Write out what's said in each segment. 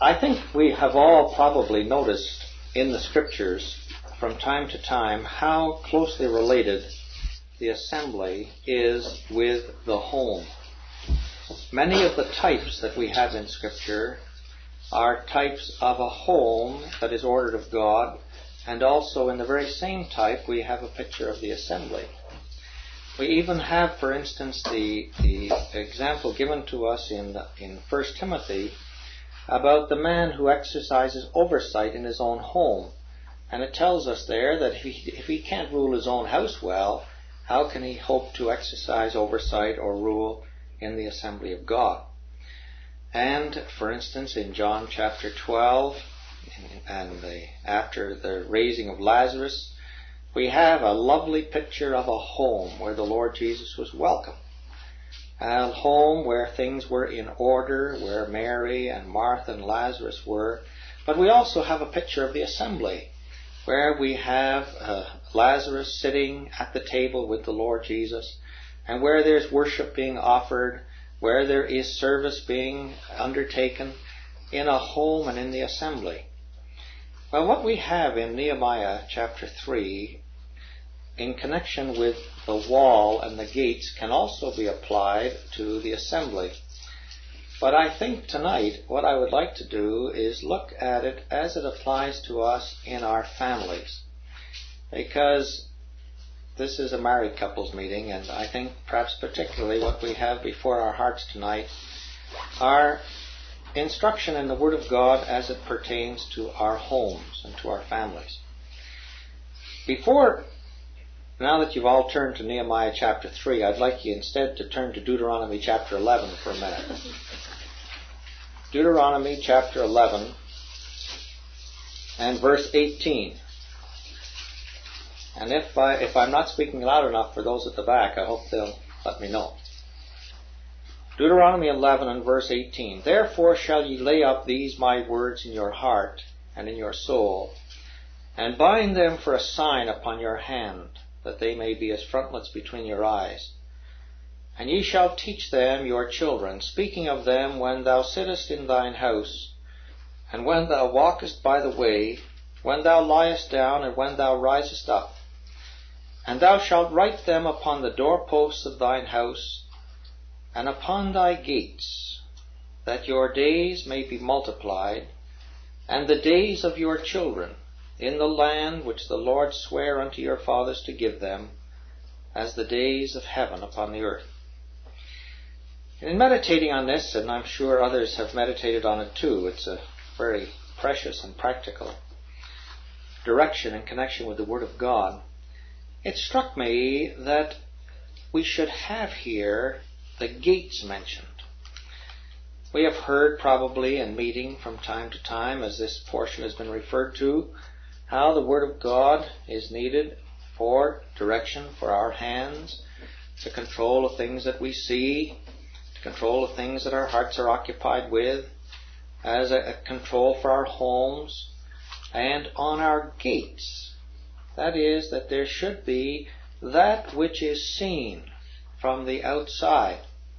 I think we have all probably noticed in the Scriptures from time to time how closely related the assembly is with the home. Many of the types that we have in Scripture are types of a home that is ordered of God, and also in the very same type we have a picture of the assembly. We even have, for instance, the example given to us in 1 Timothy about the man who exercises oversight in his own home. And it tells us there that if he can't rule his own house well, how can he hope to exercise oversight or rule in the assembly of God? And, for instance, in John chapter 12, after the raising of Lazarus, we have a lovely picture of a home where the Lord Jesus was welcome. A home where things were in order, where Mary and Martha and Lazarus were. But we also have a picture of the assembly, where we have Lazarus sitting at the table with the Lord Jesus, and where there's worship being offered, where there is service being undertaken in a home and in the assembly. Well, what we have in Nehemiah chapter 3 in connection with the wall and the gates can also be applied to the assembly. But I think tonight what I would like to do is look at it as it applies to us in our families. Because this is a married couples meeting, and I think perhaps particularly what we have before our hearts tonight are instruction in the Word of God as it pertains to our homes and to our families. Now that you've all turned to Nehemiah chapter 3, I'd like you instead to turn to Deuteronomy chapter 11 for a minute. Deuteronomy chapter 11 and verse 18. And if I'm not speaking loud enough for those at the back, I hope they'll let me know. Deuteronomy 11 and verse 18. Therefore shall ye lay up these my words in your heart and in your soul, and bind them for a sign upon your hand, that they may be as frontlets between your eyes. And ye shall teach them your children, speaking of them when thou sittest in thine house, and when thou walkest by the way, when thou liest down, and when thou risest up. And thou shalt write them upon the doorposts of thine house, and upon thy gates, that your days may be multiplied, and the days of your children, in the land which the Lord sware unto your fathers to give them, as the days of heaven upon the earth. In meditating on this, and I'm sure others have meditated on it too, it's a very precious and practical direction in connection with the Word of God, it struck me that we should have here the gates mentioned. We have heard probably in meeting from time to time, as this portion has been referred to, how the Word of God is needed for direction for our hands, to control the things that we see, to control the things that our hearts are occupied with, as a control for our homes, and on our gates. That is, that there should be that which is seen from the outside.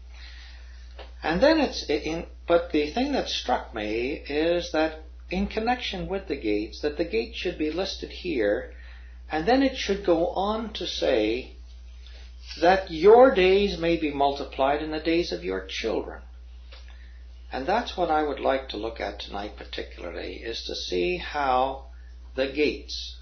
And then but the thing that struck me is that in connection with the gates, that the gate should be listed here, and then it should go on to say that your days may be multiplied in the days of your children. And that's what I would like to look at tonight particularly, is to see how the gates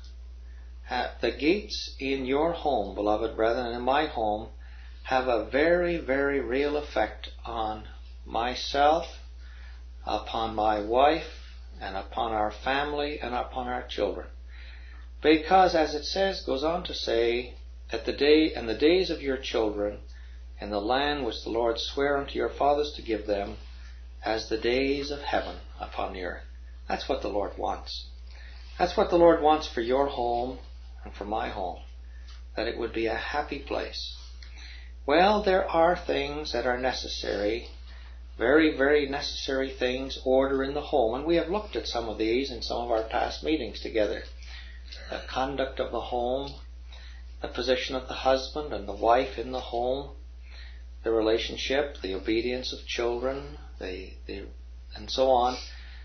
in your home, beloved brethren, in my home, have a very, very real effect on myself, upon my wife, and upon our family, and upon our children. Because, as it says, goes on to say, that the days of your children, in the land which the Lord sware unto your fathers to give them, as the days of heaven upon the earth. That's what the Lord wants. That's what the Lord wants for your home and for my home, that it would be a happy place. Well, there are things that are necessary, very, very necessary things, order in the home, and we have looked at some of these in some of our past meetings together. The conduct of the home, the position of the husband and the wife in the home, the relationship, the obedience of children, and so on.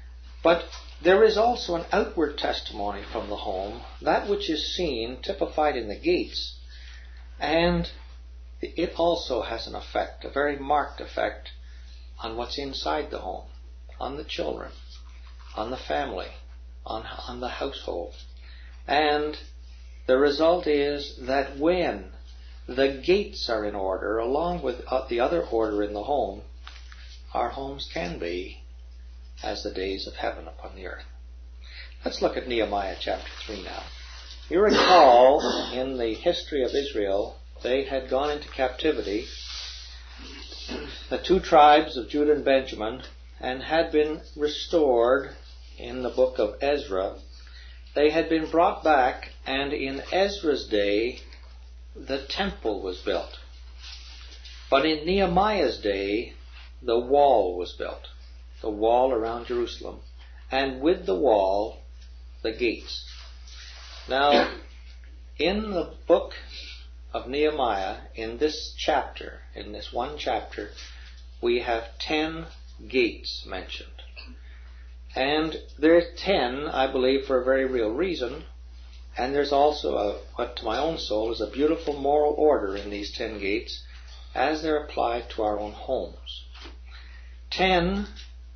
But there is also an outward testimony from the home, that which is seen, typified in the gates, and it also has an effect, a very marked effect, on what's inside the home, on the children, on the family, on the household. And the result is that when the gates are in order, along with the other order in the home, our homes can be as the days of heaven upon the earth. Let's look at Nehemiah chapter 3 now. You recall, in the history of Israel, they had gone into captivity, the two tribes of Judah and Benjamin, and had been restored in the book of Ezra. They had been brought back, and in Ezra's day, the temple was built. But in Nehemiah's day, the wall was built, the wall around Jerusalem, and with the wall, the gates. Now, in the book of Nehemiah, in this chapter, in this one chapter, we have 10 gates mentioned. And there's 10, I believe, for a very real reason. And there's also what to my own soul is a beautiful moral order in these 10 gates as they're applied to our own homes. 10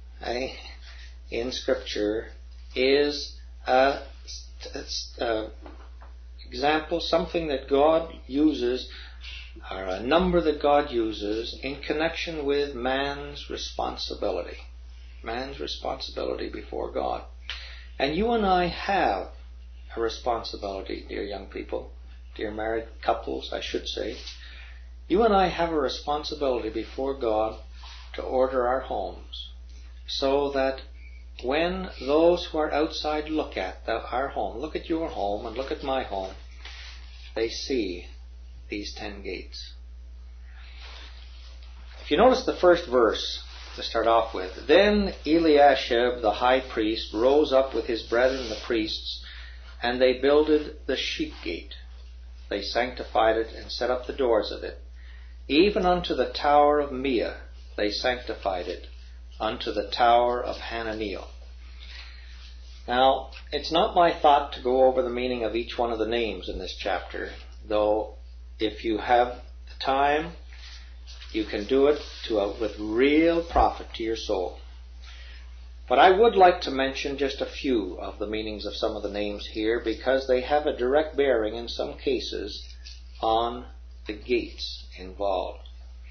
in Scripture is an example, something that God uses, or a number that God uses in connection with man's responsibility. Man's responsibility before God. And you and I have a responsibility, dear young people, dear married couples, I should say. You and I have a responsibility before God to order our homes so that when those who are outside look at our home, look at your home and look at my home, they see these 10 gates. If you notice the first verse to start off with, then Eliashib the high priest rose up with his brethren the priests, and they builded the sheep gate. They sanctified it and set up the doors of it. Even unto the tower of Meah they sanctified it, unto the tower of Hananiel. Now, it's not my thought to go over the meaning of each one of the names in this chapter, though if you have the time, you can do it with real profit to your soul. But I would like to mention just a few of the meanings of some of the names here, because they have a direct bearing in some cases on the gates involved.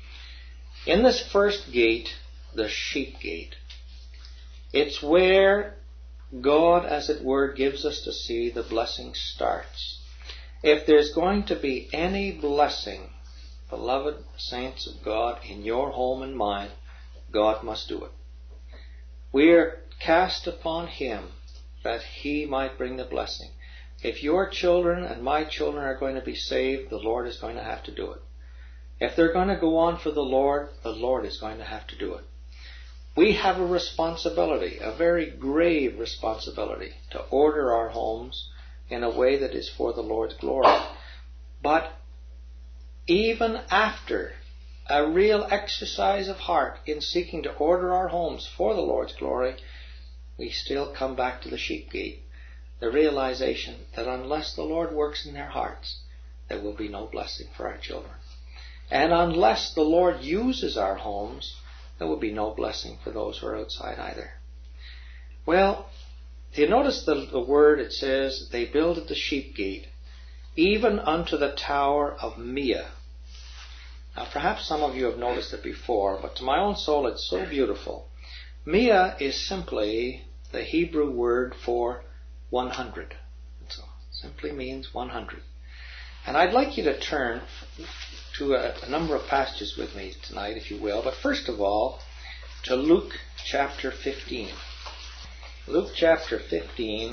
In this first gate, the sheep gate, it's where God, as it were, gives us to see the blessing starts. If there's going to be any blessing, beloved saints of God, in your home and mine, God must do it. We're cast upon Him that He might bring the blessing. If your children and my children are going to be saved, the Lord is going to have to do it. If they're going to go on for the Lord is going to have to do it. We have a responsibility, a very grave responsibility, to order our homes in a way that is for the Lord's glory. But even after a real exercise of heart in seeking to order our homes for the Lord's glory, we still come back to the sheep gate, the realization that unless the Lord works in their hearts, there will be no blessing for our children. And unless the Lord uses our homes, there will be no blessing for those who are outside either. Well, do you notice the word? It says, they builded the sheep gate, even unto the tower of Meah. Now, perhaps some of you have noticed it before, but to my own soul it's so beautiful. Meah is simply the Hebrew word for 100. So it simply means 100. And I'd like you to turn to a number of passages with me tonight, if you will. But first of all, to Luke chapter 15. Luke chapter 15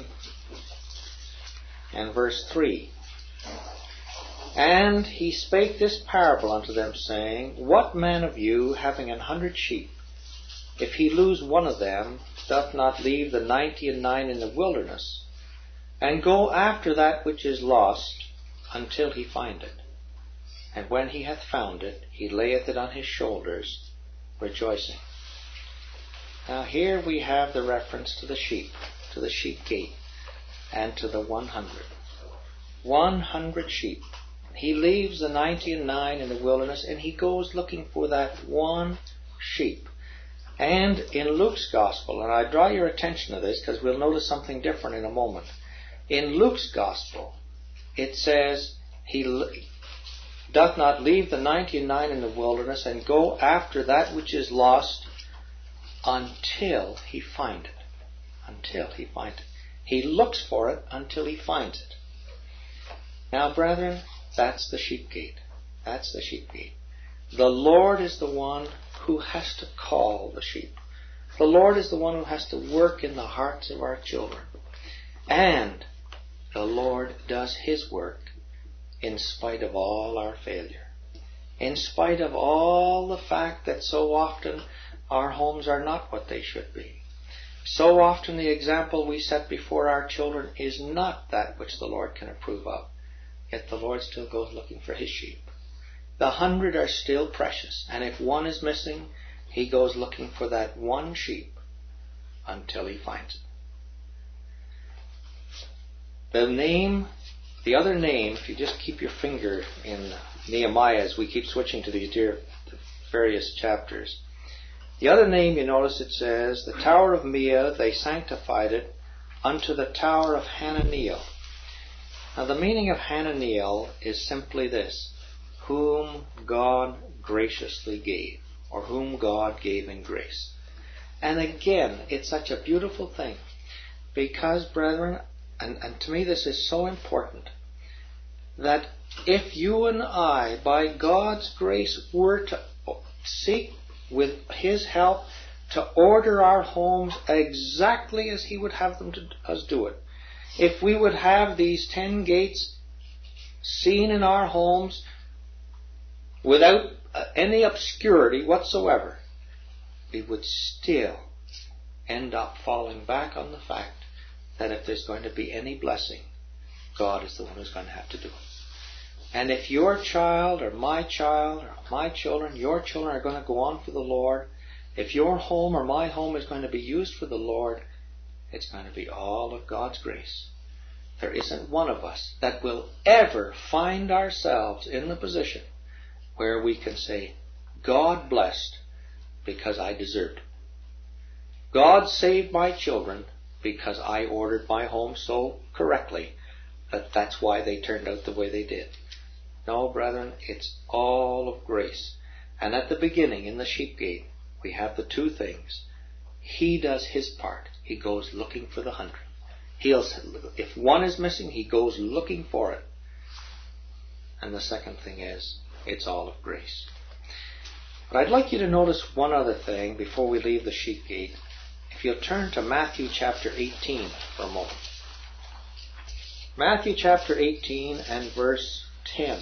and verse 3. And he spake this parable unto them, saying, What man of you, having 100 sheep, if he lose one of them, doth not leave the 99 in the wilderness, and go after that which is lost, until he find it? And when he hath found it, he layeth it on his shoulders, rejoicing. Now here we have the reference to the sheep gate, and to the 100. 100 sheep. He leaves the 99 in the wilderness and he goes looking for that one sheep. And in Luke's Gospel, and I draw your attention to this because we'll notice something different in a moment. In Luke's Gospel, it says, he doth not leave the 99 in the wilderness and go after that which is lost until he find it. Until he find it. He looks for it until he finds it. Now, brethren, that's the sheep gate. That's the sheep gate. The Lord is the one who has to call the sheep. The Lord is the one who has to work in the hearts of our children. And the Lord does His work in spite of all our failure. In spite of all the fact that so often our homes are not what they should be. So often the example we set before our children is not that which the Lord can approve of. Yet the Lord still goes looking for His sheep. The 100 are still precious, and if one is missing, He goes looking for that one sheep until He finds it. The other name, if you just keep your finger in Nehemiah as we keep switching to the various chapters. The other name, you notice it says, the Tower of Meah, they sanctified it unto the Tower of Hananiel. Now the meaning of Hananiel is simply this: whom God graciously gave, or whom God gave in grace. And again, it's such a beautiful thing, because, brethren, and to me this is so important, that if you and I, by God's grace, were to seek with His help to order our homes exactly as He would have us do it, if we would have these 10 gates seen in our homes without any obscurity whatsoever, we would still end up falling back on the fact that if there's going to be any blessing, God is the one who's going to have to do it. And if your child or my children, your children are going to go on for the Lord, if your home or my home is going to be used for the Lord, it's going to be all of God's grace. There isn't one of us that will ever find ourselves in the position where we can say, God blessed because I deserved it. God saved my children because I ordered my home so correctly that that's why they turned out the way they did. No, brethren, it's all of grace. And at the beginning, in the sheep gate, we have the two things. He does His part. He goes looking for the 100. If one is missing, He goes looking for it. And the second thing is, it's all of grace. But I'd like you to notice one other thing before we leave the sheep gate. If you'll turn to Matthew chapter 18 for a moment. Matthew chapter 18 and verse 10.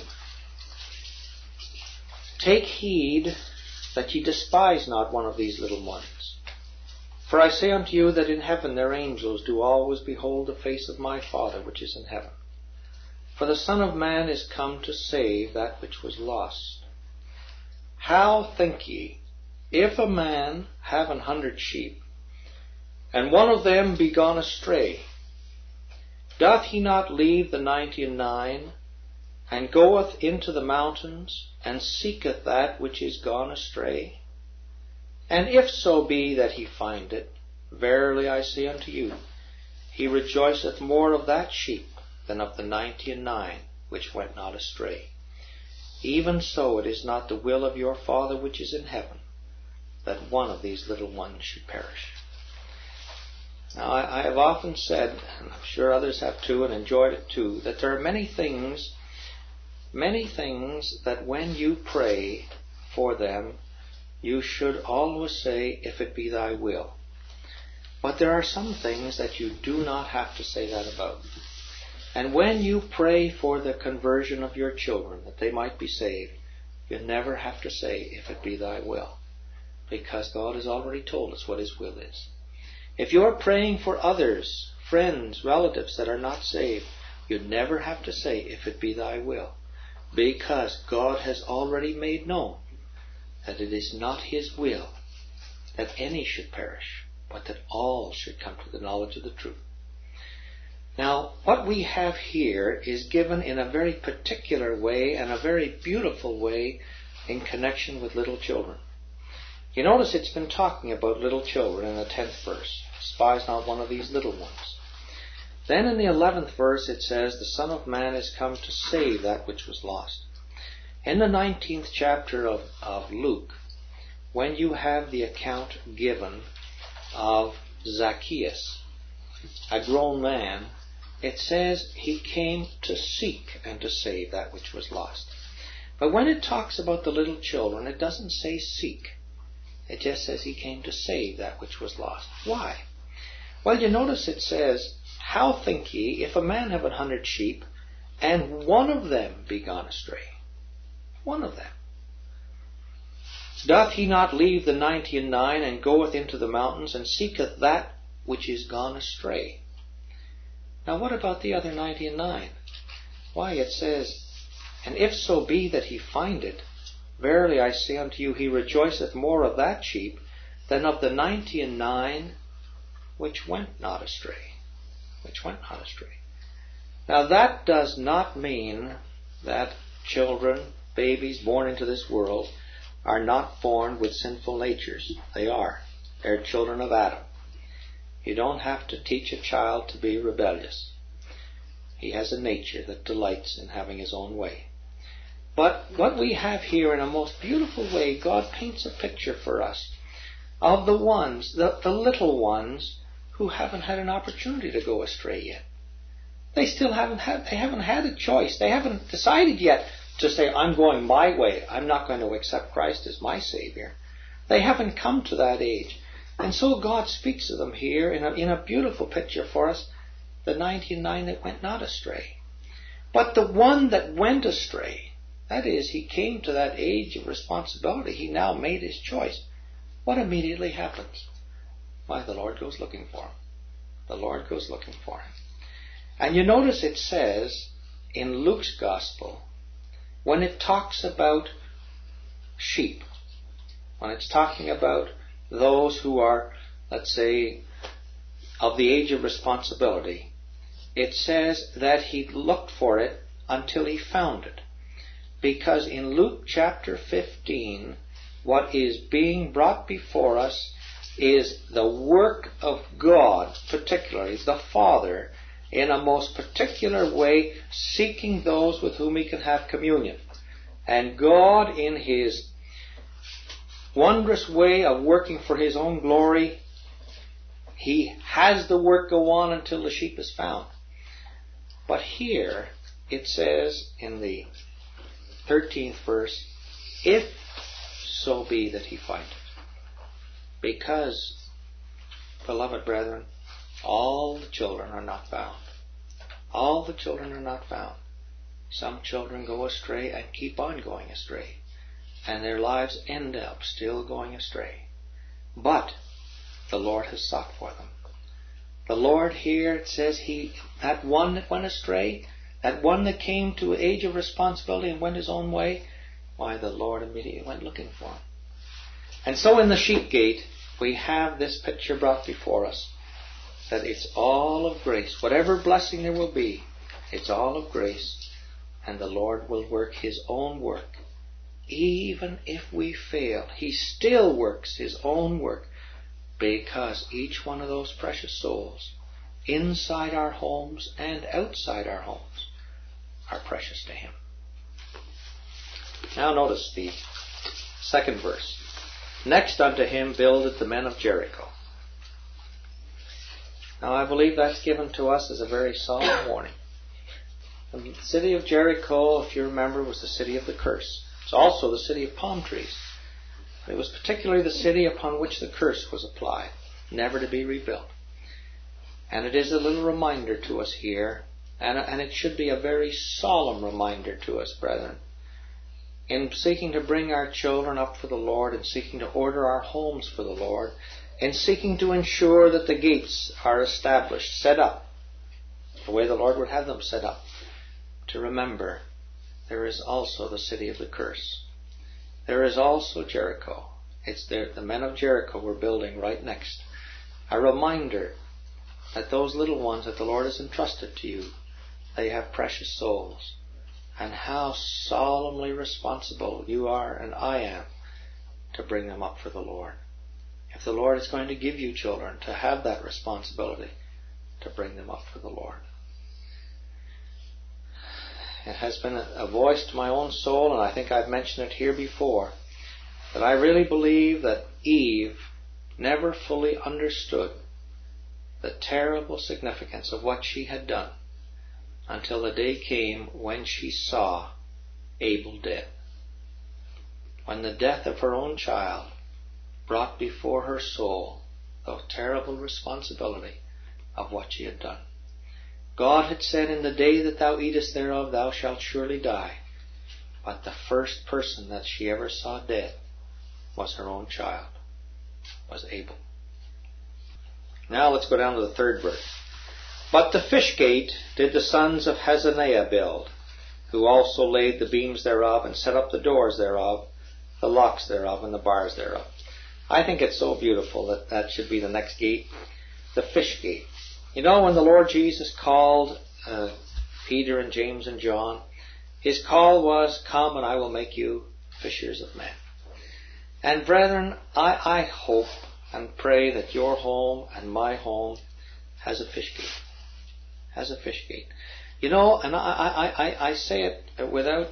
Take heed that ye despise not one of these little ones. For I say unto you that in heaven their angels do always behold the face of my Father which is in heaven. For the Son of Man is come to save that which was lost. How think ye, if a man have 100 sheep, and one of them be gone astray, doth he not leave the 99, and goeth into the mountains, and seeketh that which is gone astray? And if so be that he find it, verily I say unto you, he rejoiceth more of that sheep than of the 99 which went not astray. Even so it is not the will of your Father which is in heaven, that one of these little ones should perish. Now, I have often said, and I'm sure others have too, and enjoyed it too, that there are many things that when you pray for them, you should always say, if it be thy will. But there are some things that you do not have to say that about. And when you pray for the conversion of your children, that they might be saved, you never have to say, if it be thy will. Because God has already told us what His will is. If you're praying for others, friends, relatives that are not saved, you never have to say, if it be thy will. Because God has already made known that it is not His will that any should perish, but that all should come to the knowledge of the truth. Now, what we have here is given in a very particular way and a very beautiful way in connection with little children. You notice it's been talking about little children in the 10th verse. Despise not one of these little ones. Then in the 11th verse it says, the Son of Man is come to save that which was lost. In the 19th chapter of Luke, when you have the account given of Zacchaeus, a grown man, it says he came to seek and to save that which was lost. But when it talks about the little children, it doesn't say seek. It just says he came to save that which was lost. Why? Well, you notice it says, how think ye, if a man have 100 sheep, and one of them be gone astray? One of them. Doth he not leave the 99 and goeth into the mountains, and seeketh that which is gone astray? Now what about the other 99? Why, it says, and if so be that he find it, verily I say unto you, he rejoiceth more of that sheep than of the 99 which went not astray. Which went not astray. Now that does not mean that children, babies born into this world, are not born with sinful natures. They are. They're children of Adam. You don't have to teach a child to be rebellious. He has a nature that delights in having his own way. But what we have here in a most beautiful way, God paints a picture for us of the ones, the little ones, who haven't had an opportunity to go astray yet. They haven't had a choice. They haven't decided yet to say, I'm going my way. I'm not going to accept Christ as my Savior. They haven't come to that age. And so God speaks of them here in a beautiful picture for us, the 99 that went not astray. But the one that went astray, that is, he came to that age of responsibility. He now made his choice. What immediately happens? Why, the Lord goes looking for him. The Lord goes looking for him. And you notice it says in Luke's Gospel, when it talks about sheep, when it's talking about those who are, let's say, of the age of responsibility, it says that he looked for it until he found it. Because in Luke chapter 15, what is being brought before us is the work of God, particularly the Father, in a most particular way, seeking those with whom he can have communion. And God, in his wondrous way of working for his own glory, he has the work go on until the sheep is found. But here it says in the 13th verse, if so be that he find it. Because, beloved brethren, all the children are not found. All the children are not found. Some children go astray and keep on going astray. And their lives end up still going astray. But the Lord has sought for them. The Lord here, it says, that one that went astray, that one that came to an age of responsibility and went his own way, why, the Lord immediately went looking for him. And so in the sheep gate, we have this picture brought before us, that it's all of grace. Whatever blessing there will be, it's all of grace. And the Lord will work his own work. Even if we fail, he still works his own work, because each one of those precious souls, inside our homes and outside our homes, are precious to him. Now notice the second verse. Next unto him builded the men of Jericho. Now I believe that's given to us as a very solemn warning. The city of Jericho, if you remember, was the city of the curse. It's also the city of palm trees. It was particularly the city upon which the curse was applied, never to be rebuilt. And it is a little reminder to us here, and it should be a very solemn reminder to us, brethren, in seeking to bring our children up for the Lord, in seeking to order our homes for the Lord, in seeking to ensure that the gates are established, set up, the way the Lord would have them set up, to remember there is also the city of the curse. There is also Jericho. It's there. The men of Jericho were building right next. A reminder that those little ones that the Lord has entrusted to you, they have precious souls. And how solemnly responsible you are and I am to bring them up for the Lord. If the Lord is going to give you children, to have that responsibility to bring them up for the Lord. It has been a voice to my own soul, and I think I've mentioned it here before, that I really believe that Eve never fully understood the terrible significance of what she had done until the day came when she saw Abel dead. When the death of her own child brought before her soul the terrible responsibility of what she had done. God had said, in the day that thou eatest thereof, thou shalt surely die. But the first person that she ever saw dead was her own child, was Abel. Now let's go down to the third verse. But the fish gate did the sons of Hazaniah build, who also laid the beams thereof, and set up the doors thereof, the locks thereof, and the bars thereof. I think it's so beautiful that that should be the next gate, the fish gate. You know, when the Lord Jesus called Peter and James and John, his call was, come and I will make you fishers of men. And brethren, I hope and pray that your home and my home has a fish gate. Has a fish gate. You know, and I say it without,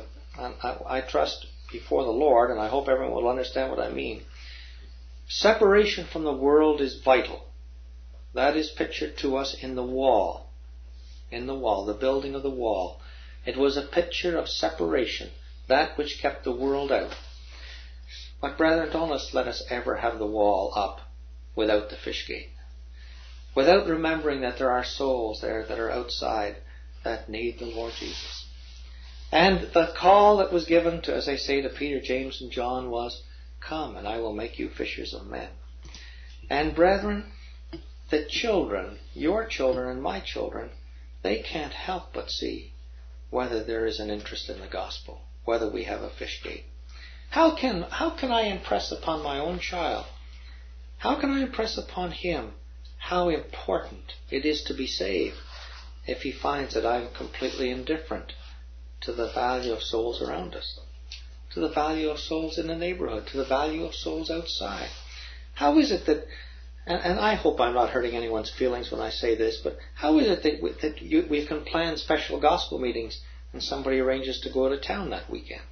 I trust before the Lord, and I hope everyone will understand what I mean. Separation from the world is vital. That is pictured to us in the wall. In the wall, the building of the wall. It was a picture of separation, that which kept the world out. But brethren, don't let us ever have the wall up without the fish gate. Without remembering that there are souls there that are outside that need the Lord Jesus. And the call that was given to, as I say, to Peter, James, and John was, come and I will make you fishers of men. And brethren, the children, your children and my children, they can't help but see whether there is an interest in the gospel, whether we have a fish gate. How can I impress upon my own child, how can I impress upon him how important it is to be saved if he finds that I'm completely indifferent to the value of souls around us, to the value of souls in the neighborhood, to the value of souls outside? How is it that, and I hope I'm not hurting anyone's feelings when I say this, but how is it that we can plan special gospel meetings and somebody arranges to go out of town that weekend?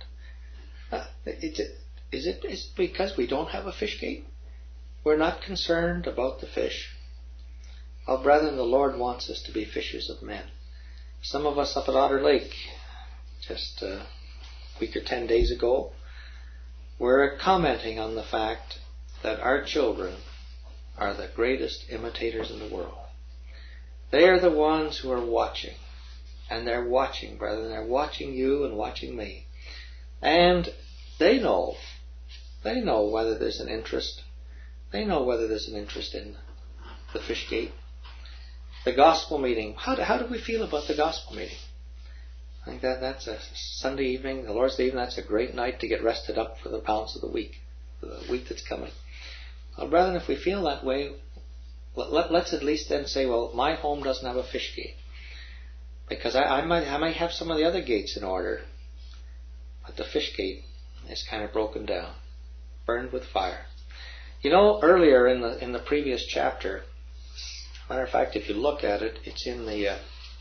Is it because we don't have a fish gate? We're not concerned about the fish? Well, brethren, the Lord wants us to be fishers of men. Some of us up at Otter Lake, just a week or 10 days ago, were commenting on the fact that our children are the greatest imitators in the world. They are the ones who are watching. And they're watching, brethren. They're watching you and watching me. And they know whether there's an interest. They know whether there's an interest in the fish gate. The gospel meeting. How do we feel about the gospel meeting? I think that's a Sunday evening, the Lord's Day evening. That's a great night to get rested up for the balance of the week, for the week that's coming. Well, brethren, if we feel that way, let's at least then say, well, my home doesn't have a fish gate. Because I might have some of the other gates in order. But the fish gate is kind of broken down, burned with fire. You know, earlier in the previous chapter, matter of fact, if you look at it, it's in the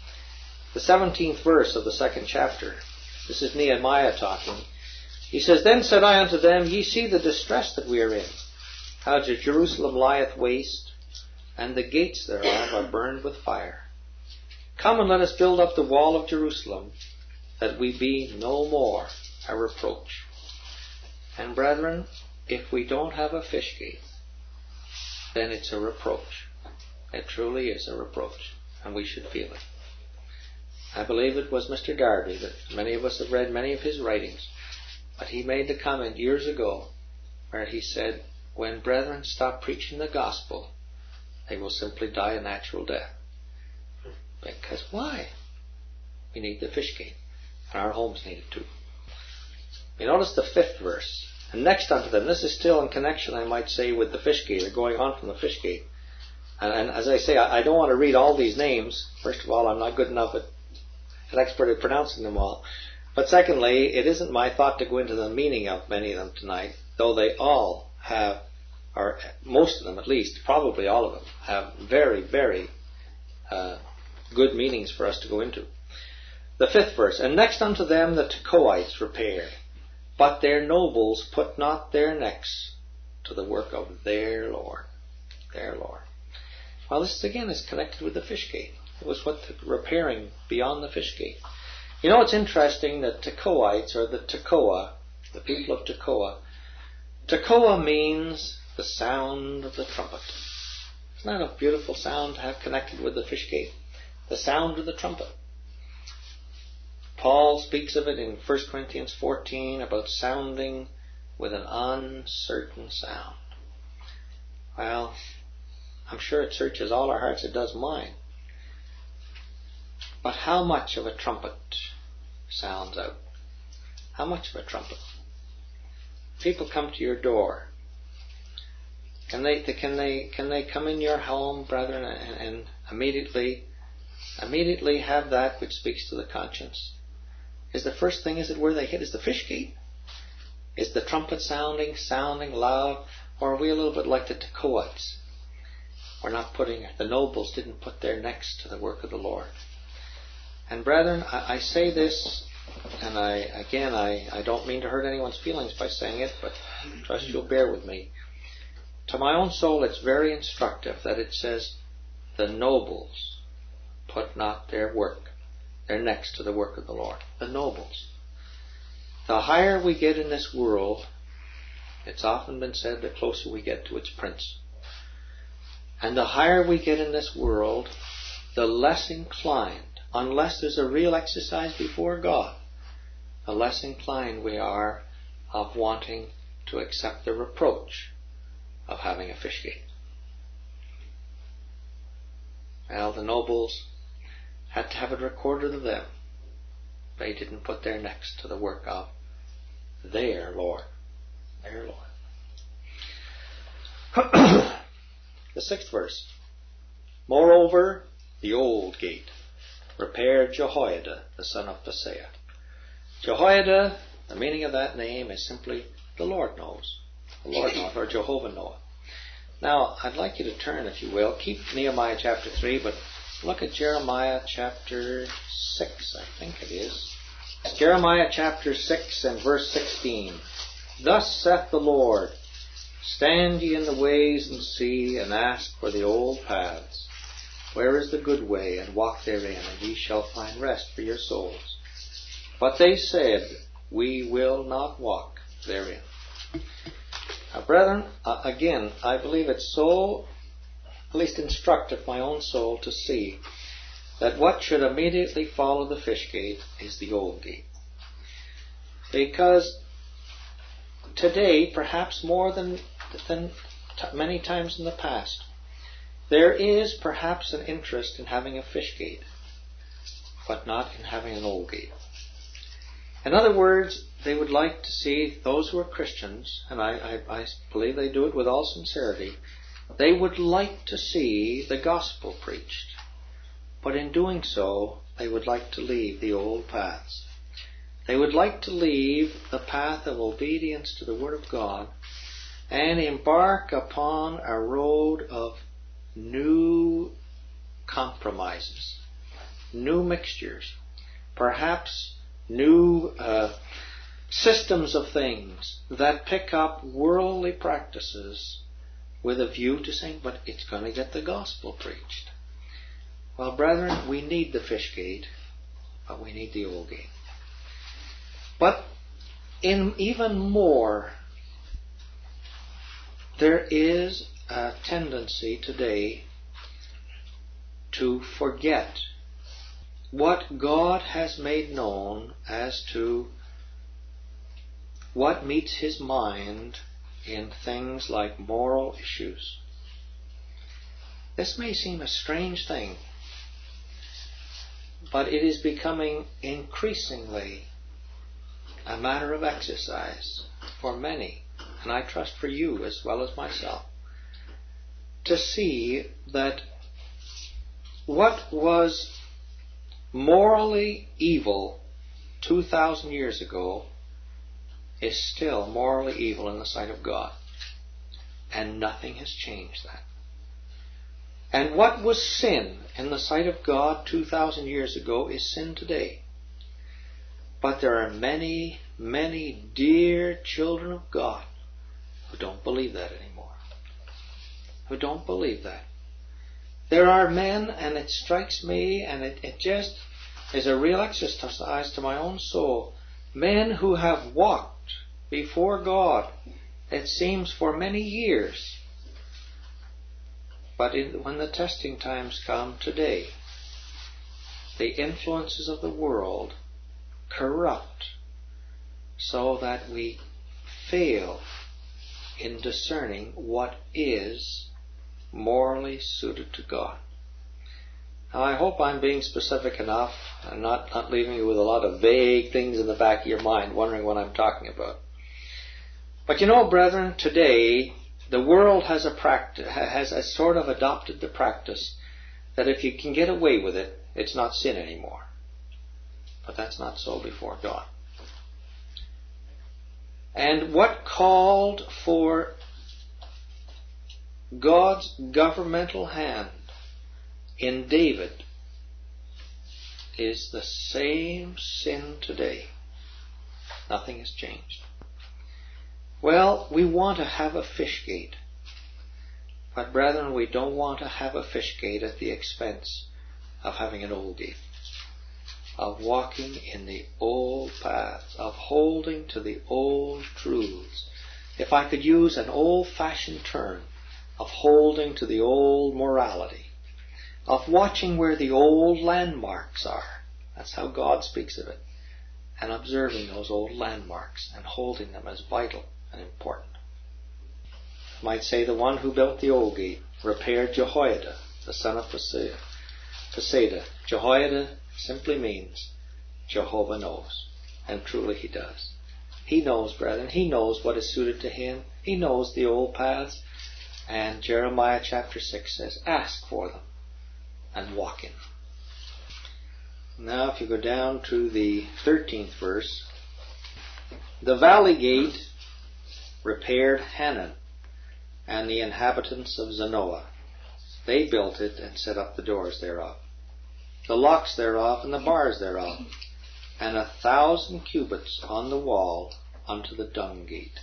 17th verse of the second chapter. This is Nehemiah talking. He says, Then said I unto them, Ye see the distress that we are in, how Jerusalem lieth waste, and the gates thereof are burned with fire. Come and let us build up the wall of Jerusalem, that we be no more a reproach. And brethren, if we don't have a fish gate, then it's a reproach. It truly is a reproach, and we should feel it. I believe it was Mr. Darby that many of us have read many of his writings, but he made the comment years ago where he said, when brethren stop preaching the gospel, they will simply die a natural death. Because why? We need the fish gate, and our homes need it too. You notice the 5th verse. And next unto them, this is still in connection, I might say, with the fish gate, or going on from the fish gate. And as I say, I don't want to read all these names. First of all, I'm not good enough an expert at pronouncing them all. But secondly, it isn't my thought to go into the meaning of many of them tonight, though they all have, or most of them at least, probably all of them, have very, very good meanings for us to go into. The 5th verse, and next unto them the Tekoites repaired, but their nobles put not their necks to the work of their Lord. Their Lord. Well, this again is connected with the fish gate. It was what the repairing beyond the fish gate. You know, it's interesting that Tekoites, or the Tekoa, the people of Tekoa, Tekoa means the sound of the trumpet. Isn't that a beautiful sound to have connected with the fish gate? The sound of the trumpet. Paul speaks of it in 1 Corinthians 14 about sounding with an uncertain sound. Well, I'm sure it searches all our hearts, it does mine. But how much of a trumpet sounds out? How much of a trumpet? People come to your door. Can they come in your home, brethren, and immediately have that which speaks to the conscience? Is the first thing, is it where they hit? Is the fish gate? Is the trumpet sounding loud? Or are we a little bit like the Tekoites? We're not the nobles didn't put their necks to the work of the Lord. And brethren, I say this, and I don't mean to hurt anyone's feelings by saying it, but I trust you'll bear with me. To my own soul, it's very instructive that it says, the nobles put not their necks to the work of the Lord. The nobles. The higher we get in this world, it's often been said, the closer we get to its prince. And the higher we get in this world, the less inclined, unless there's a real exercise before God, the less inclined we are of wanting to accept the reproach of having a fish gate. Well, the nobles had to have it recorded of them. They didn't put their necks to the work of their Lord. Their Lord. The 6th verse. Moreover, the old gate repaired Jehoiada, the son of Paseah. Jehoiada, the meaning of that name is simply the Lord knows. The Lord knows, or Jehovah knoweth. Now, I'd like you to turn, if you will. Keep Nehemiah chapter 3, but look at Jeremiah chapter 6, I think it is. Jeremiah chapter 6 and verse 16. Thus saith the Lord, stand ye in the ways and see, and ask for the old paths. Where is the good way, and walk therein, and ye shall find rest for your souls. But they said, we will not walk therein. Now, brethren, again, I believe it's so, at least instructive, my own soul, to see that what should immediately follow the fish gate is the old gate. Because today, perhaps more than many times in the past, there is perhaps an interest in having a fish gate, but not in having an old gate. In other words, they would like to see those who are Christians, and I believe they do it with all sincerity, they would like to see the gospel preached. But in doing so, they would like to leave the old paths. They would like to leave the path of obedience to the Word of God and embark upon a road of new compromises, new mixtures, perhaps new systems of things that pick up worldly practices with a view to saying, but it's going to get the gospel preached. Well, brethren, we need the fish gate, but we need the old gate. But in even more, there is a tendency today to forget what God has made known as to what meets His mind in things like moral issues. This may seem a strange thing, but it is becoming increasingly a matter of exercise for many, and I trust for you as well as myself, to see that what was morally evil 2,000 years ago is still morally evil in the sight of God. And nothing has changed that. And what was sin in the sight of God 2,000 years ago is sin today. But there are many, many dear children of God who don't believe that anymore. Who don't believe that. There are men, and it strikes me, and it just is a real exercise to my own soul, men who have walked before God, it seems, for many years. But when the testing times come today, the influences of the world corrupt so that we fail in discerning what is morally suited to God. Now, I hope I'm being specific enough and not leaving you with a lot of vague things in the back of your mind, wondering what I'm talking about. But you know, brethren, today the world has a sort of adopted the practice that if you can get away with it, it's not sin anymore. But that's not so before God. And what called for God's governmental hand in David is the same sin today. Nothing has changed. Well, we want to have a fish gate. But brethren, we don't want to have a fish gate at the expense of having an old gate. Of walking in the old paths. Of holding to the old truths. If I could use an old-fashioned term, of holding to the old morality. Of watching where the old landmarks are. That's how God speaks of it. And observing those old landmarks and holding them as vital and important. I might say the one who built the old gate repaired Jehoiada, the son of Paseda. Jehoiada simply means Jehovah knows. And truly He does. He knows, brethren. He knows what is suited to Him. He knows the old paths. And Jeremiah chapter 6 says, ask for them and walk in them. Now if you go down to the 13th verse, the valley gate repaired Hanan and the inhabitants of Zanoah. They built it and set up the doors thereof, the locks thereof and the bars thereof, and 1,000 cubits on the wall unto the dung gate.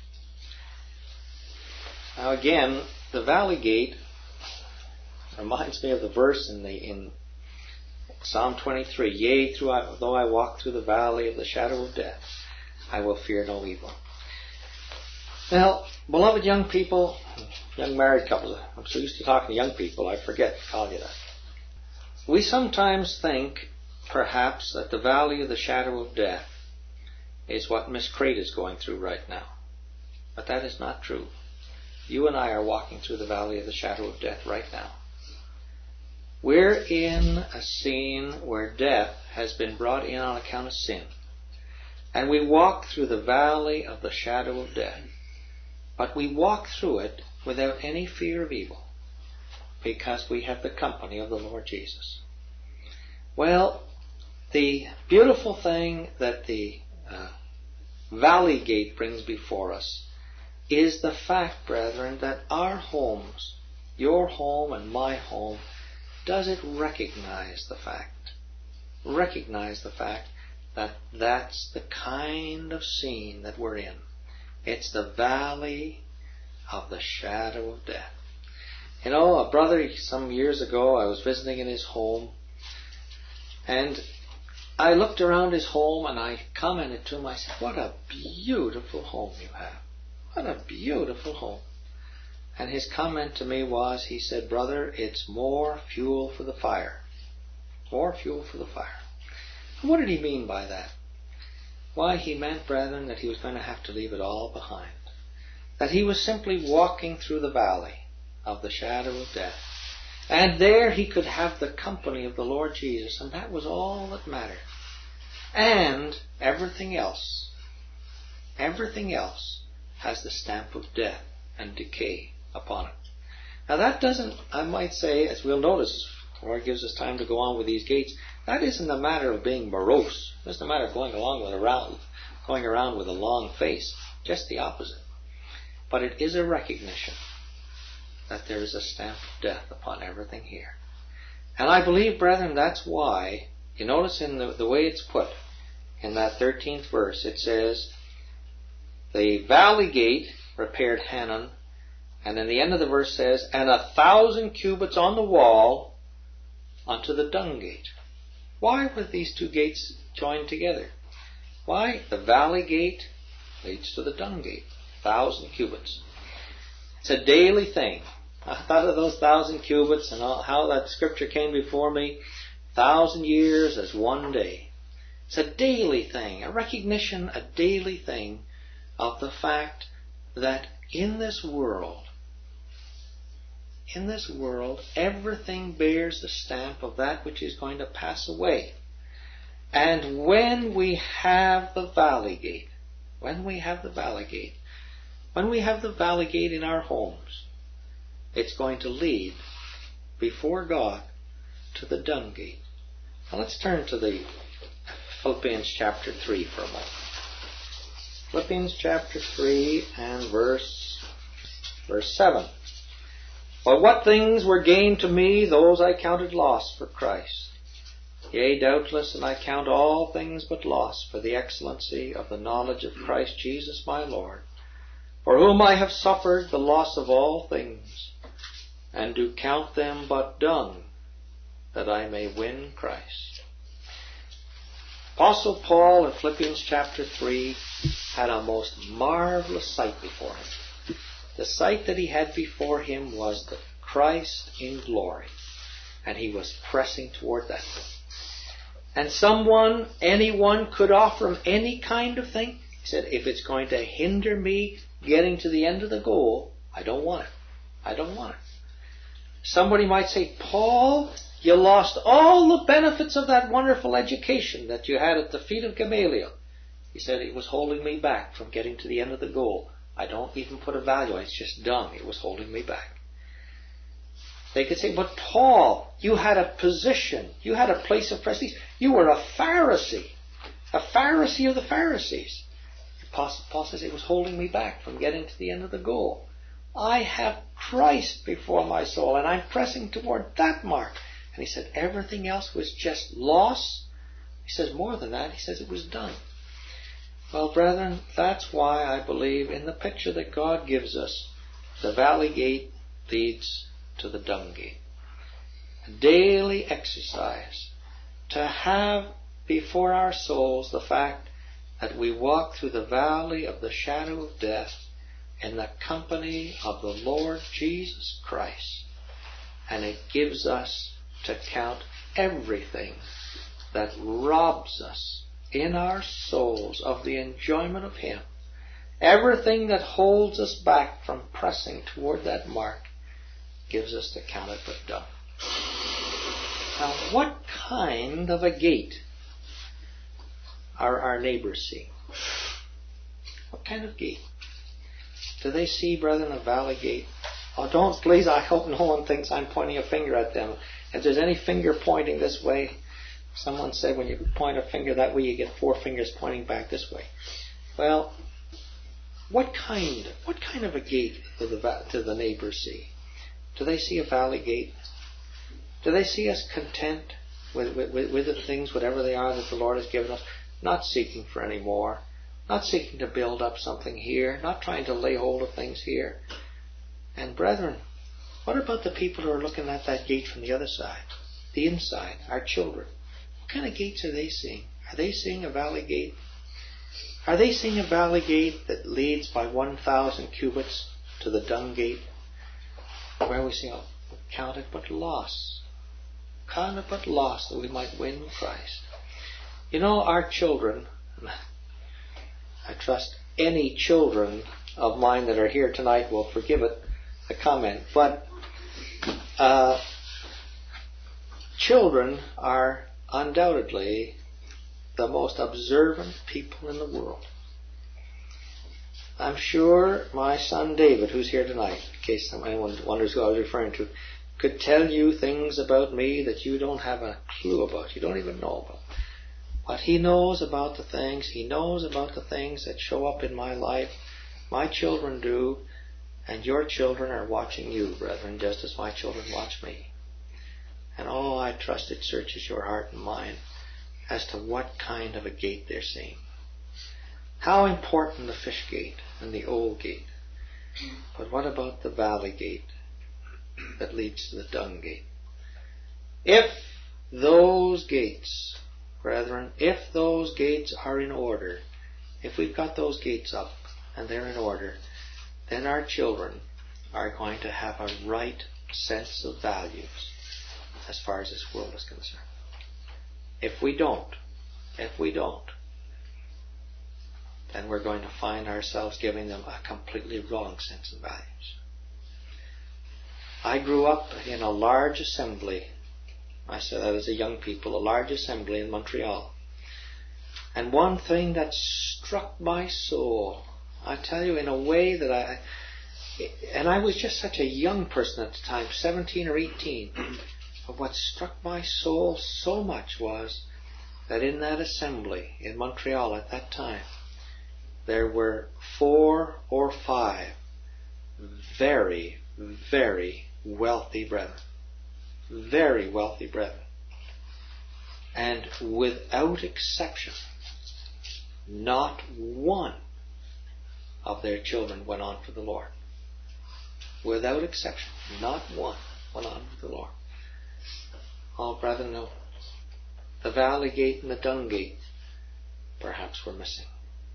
Now again, the valley gate reminds me of the verse in Psalm 23. Yea, though I walk through the valley of the shadow of death, I will fear no evil. Now, beloved young people, young married couples, I'm so used to talking to young people, I forget to call you that. We sometimes think, perhaps, that the valley of the shadow of death is what Miss Crate is going through right now. But that is not true. You and I are walking through the valley of the shadow of death right now. We're in a scene where death has been brought in on account of sin. And we walk through the valley of the shadow of death. But we walk through it without any fear of evil, because we have the company of the Lord Jesus. Well, the beautiful thing that the valley gate brings before us is the fact, brethren, that our homes, your home and my home, does it recognize the fact that that's the kind of scene that we're in. It's the valley of the shadow of death. You know, a brother, some years ago, I was visiting in his home, and I looked around his home and I commented to him, I said, what a beautiful home you have. What a beautiful home. And his comment to me was, he said, brother, it's more fuel for the fire. More fuel for the fire. And what did he mean by that? Why, he meant, brethren, that he was going to have to leave it all behind. That he was simply walking through the valley of the shadow of death. And there he could have the company of the Lord Jesus, and that was all that mattered. And everything else Everything else has the stamp of death and decay upon it. Now that doesn't, I might say, as we'll notice, the Lord gives us time to go on with these gates, that isn't a matter of being morose. It isn't a matter of going around with a long face. Just the opposite. But it is a recognition that there is a stamp of death upon everything here. And I believe, brethren, that's why, you notice in the way it's put, in that 13th verse, it says, the valley gate repaired Hanan, and then the end of the verse says, and 1,000 cubits on the wall unto the dung gate. Why were these two gates joined together? Why? The valley gate leads to the dung gate. 1,000 cubits. It's a daily thing. I thought of those 1,000 cubits and how that scripture came before me. 1,000 years as one day. It's a daily thing, a recognition, a daily thing of the fact that in this world, everything bears the stamp of that which is going to pass away. And when we have the valley gate in our homes, it's going to lead before God to the dung gate. Now let's turn to the Philippians chapter 3 for a moment. Philippians chapter 3 and verse 7. But what things were gained to me, those I counted loss for Christ. Yea, doubtless, and I count all things but loss for the excellency of the knowledge of Christ Jesus my Lord, for whom I have suffered the loss of all things, and do count them but dung, that I may win Christ. Apostle Paul in Philippians chapter 3 had a most marvelous sight before him. The sight that he had before him was the Christ in glory, and he was pressing toward that. And anyone could offer him any kind of thing. He said, if it's going to hinder me getting to the end of the goal, I don't want it. Somebody might say, Paul, you lost all the benefits of that wonderful education that you had at the feet of Gamaliel. He said, it was holding me back from getting to the end of the goal. I don't even put a value on it. It's just dung. It was holding me back. They could say, but Paul, you had a position. You had a place of prestige. You were a Pharisee of the Pharisees. Paul says, it was holding me back from getting to the end of the goal. I have Christ before my soul, and I'm pressing toward that mark. And he said, everything else was just loss. He says, more than that, he says it was done. Well, brethren, that's why I believe in the picture that God gives us, the valley gate leads to the dung gate. A daily exercise to have before our souls the fact that we walk through the valley of the shadow of death in the company of the Lord Jesus Christ. And it gives us to count everything that robs us in our souls of the enjoyment of Him. Everything that holds us back from pressing toward that mark gives us to count it but dung. Now, what kind of a gate are our neighbors seeing? What kind of gate? Do they see, brethren, a valley gate? Oh, don't, please, I hope no one thinks I'm pointing a finger at them. If there's any finger pointing this way, someone said when you point a finger that way, you get 4 fingers pointing back this way. Well, what kind of a gate do the neighbors see? Do they see a valley gate? Do they see us content with the things, whatever they are that the Lord has given us, not seeking for any more, not seeking to build up something here, not trying to lay hold of things here? And brethren, what about the people who are looking at that gate from the other side, the inside, our children? What kind of gates are they seeing? Are they seeing a valley gate? Are they seeing a valley gate that leads by 1,000 cubits to the dung gate? Where we see, oh, count it but loss. Count it but loss that we might win Christ. You know, our children, I trust any children of mine that are here tonight will forgive it, the comment, but children are undoubtedly the most observant people in the world. I'm sure my son David, who's here tonight, in case anyone wonders who I was referring to, could tell you things about me that you don't have a clue about, you don't even know about. But he knows about the things, he knows about the things that show up in my life. My children do, and your children are watching you, brethren, just as my children watch me. And oh, I trust it searches your heart and mind as to what kind of a gate they're seeing. How important the fish gate and the old gate. But what about the valley gate that leads to the dung gate? If those gates, brethren, if those gates are in order, if we've got those gates up and they're in order, then our children are going to have a right sense of values as far as this world is concerned. If we don't, then we're going to find ourselves giving them a completely wrong sense of values. I grew up in a large assembly. I said that as a young people, a large assembly in Montreal. And one thing that struck my soul, I tell you, in a way that I was just such a young person at the time, 17 or 18, but what struck my soul so much was that in that assembly in Montreal at that time, there were 4 or 5 very, very wealthy brethren. Very wealthy brethren. And without exception, not one of their children went on for the Lord. Without exception, not one went on for the Lord. Oh, brethren, no. The valley gate and the dung gate perhaps were missing.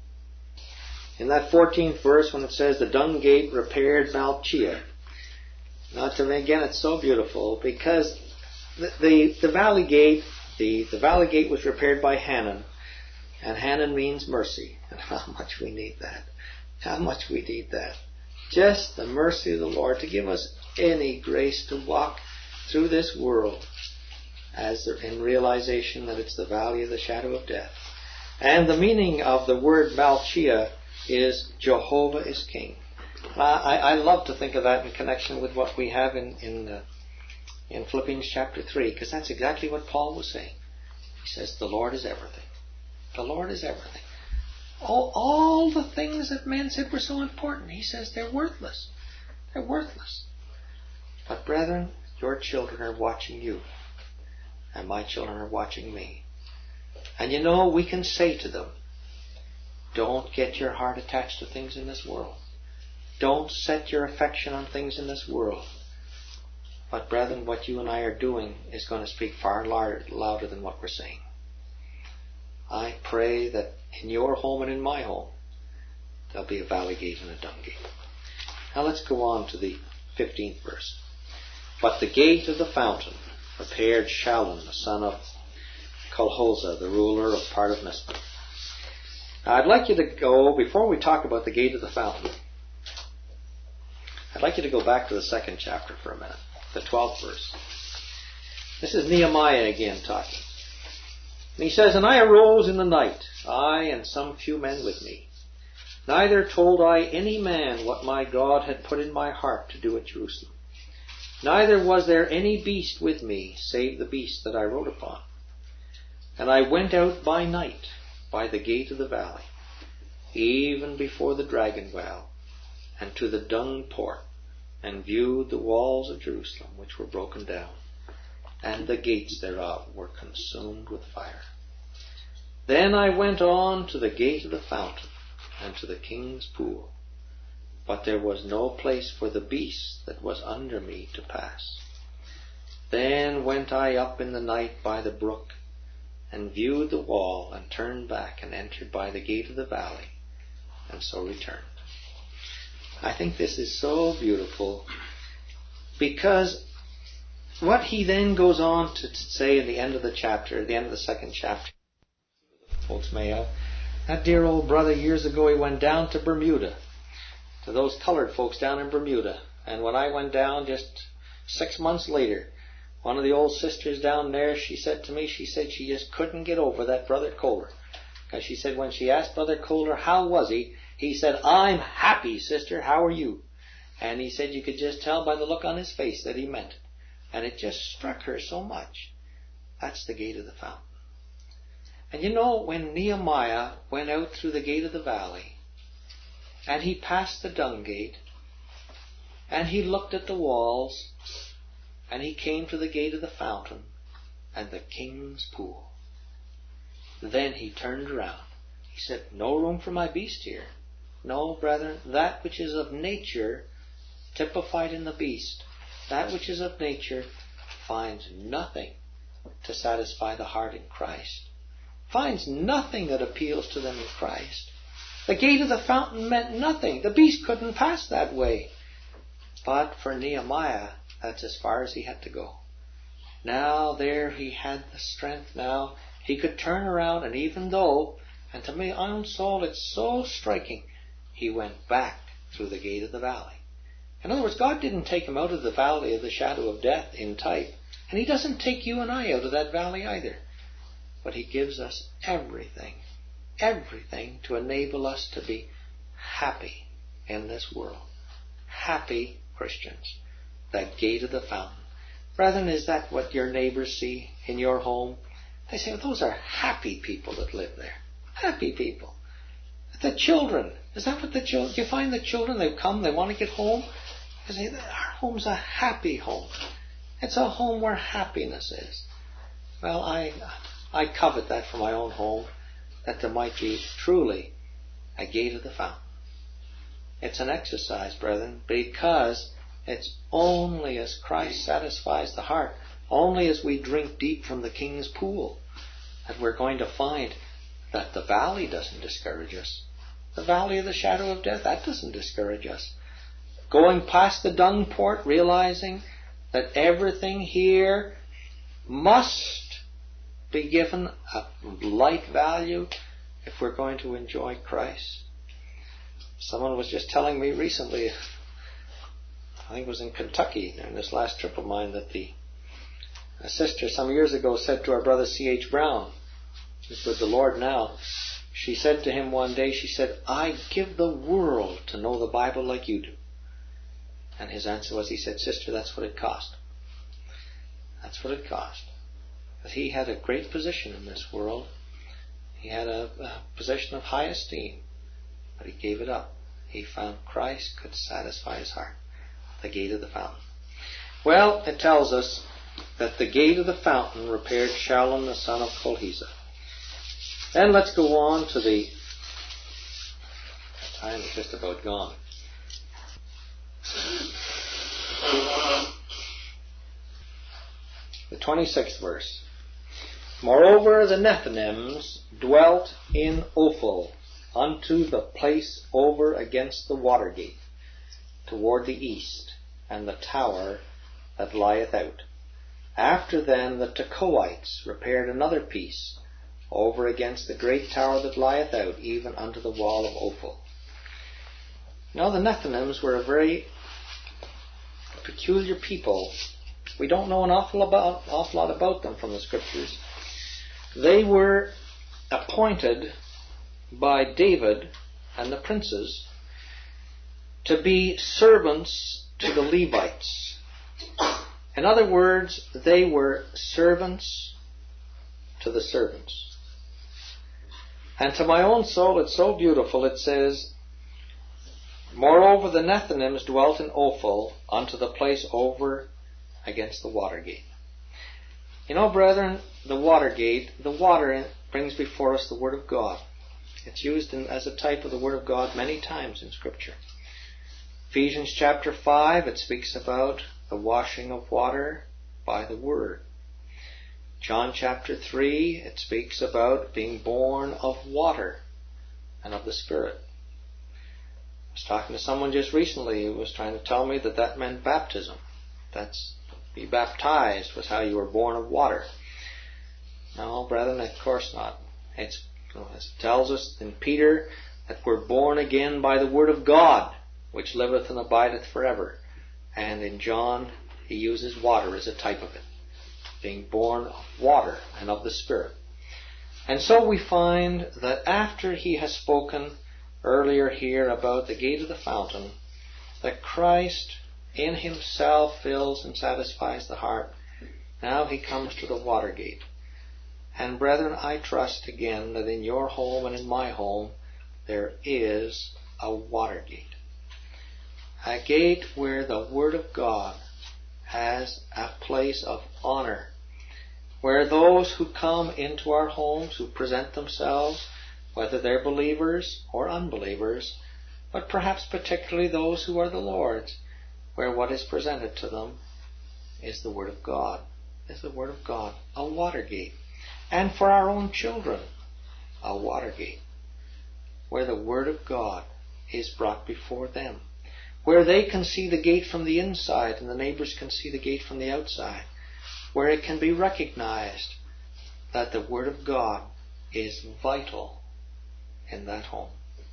In that 14th verse, when it says the dung gate repaired Malchia. Now, to me, again, it's so beautiful because the valley gate, the valley gate was repaired by Hanan, and Hanan means mercy. And how much we need that! How much we need that! Just the mercy of the Lord to give us any grace to walk through this world as in realization that it's the valley of the shadow of death. And the meaning of the word Malchia is Jehovah is King. I love to think of that in connection with what we have in Philippians chapter 3, because that's exactly what Paul was saying. He says, the Lord is everything. The Lord is everything. All the things that men said were so important, he says they're worthless. They're worthless. But brethren, your children are watching you, and my children are watching me. And you know, we can say to them, don't get your heart attached to things in this world. Don't set your affection on things in this world. But brethren, what you and I are doing is going to speak far louder than what we're saying. I pray that in your home and in my home, there'll be a valley gate and a dung gate. Now let's go on to the 15th verse. But the gate of the fountain repaired Shallum, the son of Colhozah, the ruler of part of Mizpah. Now I'd like you to go, before we talk about the gate of the fountain, I'd like you to go back to the 2nd chapter for a minute, the 12th verse. This is Nehemiah again talking. And he says, And I arose in the night, I and some few men with me. Neither told I any man what my God had put in my heart to do at Jerusalem. Neither was there any beast with me, save the beast that I rode upon. And I went out by night, by the gate of the valley, even before the dragon well, and to the dung port, and viewed the walls of Jerusalem, which were broken down, and the gates thereof were consumed with fire. Then I went on to the gate of the fountain, and to the king's pool, but there was no place for the beast that was under me to pass. Then went I up in the night by the brook, and viewed the wall, and turned back, and entered by the gate of the valley, and so returned. I think this is so beautiful, because what he then goes on to say in the end of the chapter, the end of the 2nd chapter, folks may have, that dear old brother years ago, he went down to Bermuda, to those colored folks down in Bermuda. And when I went down just 6 months later, one of the old sisters down there, she said to me, she said she just couldn't get over that Brother Kohler. Because she said when she asked Brother Kohler, how was he? He said, I'm happy, sister. How are you? And he said you could just tell by the look on his face that he meant it. And it just struck her so much. That's the gate of the fountain. And you know, when Nehemiah went out through the gate of the valley, and he passed the dung gate, and he looked at the walls, and he came to the gate of the fountain, and the king's pool. Then he turned around. He said, no room for my beast here. No, brethren, that which is of nature, typified in the beast, that which is of nature finds nothing to satisfy the heart in Christ. Finds nothing that appeals to them in Christ. The gate of the fountain meant nothing. The beast couldn't pass that way. But for Nehemiah, that's as far as he had to go. Now there he had the strength. Now he could turn around, and even though, and to my own soul it's so striking, he went back through the gate of the valley. In other words, God didn't take him out of the valley of the shadow of death in type. And he doesn't take you and I out of that valley either. But he gives us everything to enable us to be happy in this world. Happy Christians. That gate of the fountain. Brethren, is that what your neighbors see in your home? They say, well, those are happy people that live there. Happy people. The children. Is that what the children... Do you find the children, they come, they want to get home? They say, our home's a happy home. It's a home where happiness is. Well, I covet that for my own home, that there might be truly a gate of the fountain. It's an exercise, brethren, because it's only as Christ satisfies the heart, only as we drink deep from the King's pool, that we're going to find that the valley doesn't discourage us. The valley of the shadow of death, that doesn't discourage us. Going past the dung port, realizing that everything here must be given a light value if we're going to enjoy Christ. Someone was just telling me recently, I think it was in Kentucky, in this last trip of mine, that a sister some years ago said to our brother C.H. Brown, who's with the Lord now, she said to him one day, she said, I give the world to know the Bible like you do. And his answer was, he said, sister, that's what it cost. That's what it cost. Because he had a great position in this world. He had a position of high esteem. But he gave it up. He found Christ could satisfy his heart. The gate of the fountain. Well, it tells us that the gate of the fountain repaired Shallum the son of Colhizah. Then let's go on to the... time is just about gone. The 26th verse. Moreover, the Nethinims dwelt in Ophel, unto the place over against the water gate, toward the east, and the tower that lieth out. After them the Tekoites repaired another piece, over against the great tower that lieth out, even unto the wall of Ophel. Now the Nethinims were a very peculiar people. We don't know an awful lot about them from the Scriptures. They were appointed by David and the princes to be servants to the Levites. In other words, they were servants to the servants. And to my own soul, it's so beautiful. It says, moreover, the Nethinims dwelt in Ophel, unto the place over against the water gate. You know, brethren, the water gate, the water brings before us the Word of God. It's used as a type of the Word of God many times in Scripture. Ephesians chapter 5, it speaks about the washing of water by the Word. John chapter 3, it speaks about being born of water and of the Spirit. I was talking to someone just recently who was trying to tell me that meant baptism. That's be baptized was how you were born of water. No, brethren, of course not. It tells us in Peter that we're born again by the Word of God, which liveth and abideth forever. And in John, he uses water as a type of it, being born of water and of the Spirit. And so we find that after he has spoken earlier here about the gate of the fountain, that Christ in himself fills and satisfies the heart. Now he comes to the water gate. And brethren, I trust again that in your home and in my home there is a water gate. A gate where the Word of God has a place of honor, where those who come into our homes, who present themselves, whether they're believers or unbelievers, but perhaps particularly those who are the Lord's, where what is presented to them is the Word of God, is the Word of God, a water gate. And for our own children, a water gate, where the Word of God is brought before them, where they can see the gate from the inside and the neighbors can see the gate from the outside, where it can be recognized that the Word of God is vital in that home.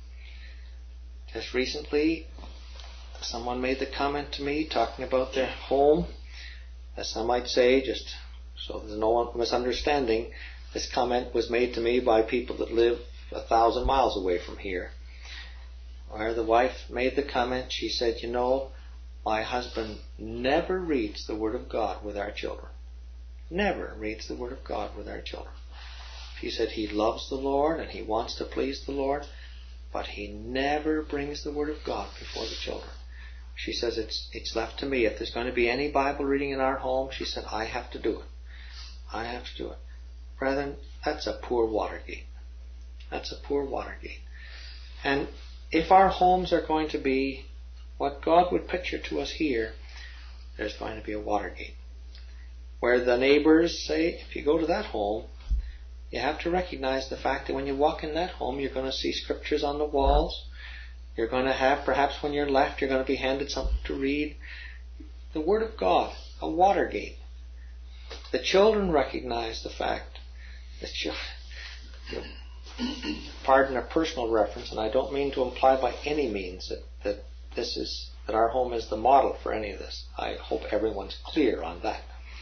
Just recently, someone made the comment to me talking about their home. As some might say, just so there's no misunderstanding, this comment was made to me by people that live 1,000 miles away from here. Where the wife made the comment, she said, you know, my husband never reads the Word of God with our children. Never reads the Word of God with our children. She said he loves the Lord and he wants to please the Lord, but he never brings the Word of God before the children. She says it's left to me. If there's going to be any Bible reading in our home, she said, I have to do it. I have to do it. Brethren, that's a poor water gate. That's a poor water gate. And if our homes are going to be what God would picture to us here, there's going to be a water gate. Where the neighbors say, if you go to that home, you have to recognize the fact that when you walk in that home, you're going to see scriptures on the walls. You're going to have, perhaps when you're left, you're going to be handed something to read. The Word of God, a water gate. The children recognize the fact that pardon a personal reference, and I don't mean to imply by any means that our home is the model for any of this. I hope everyone's clear on that.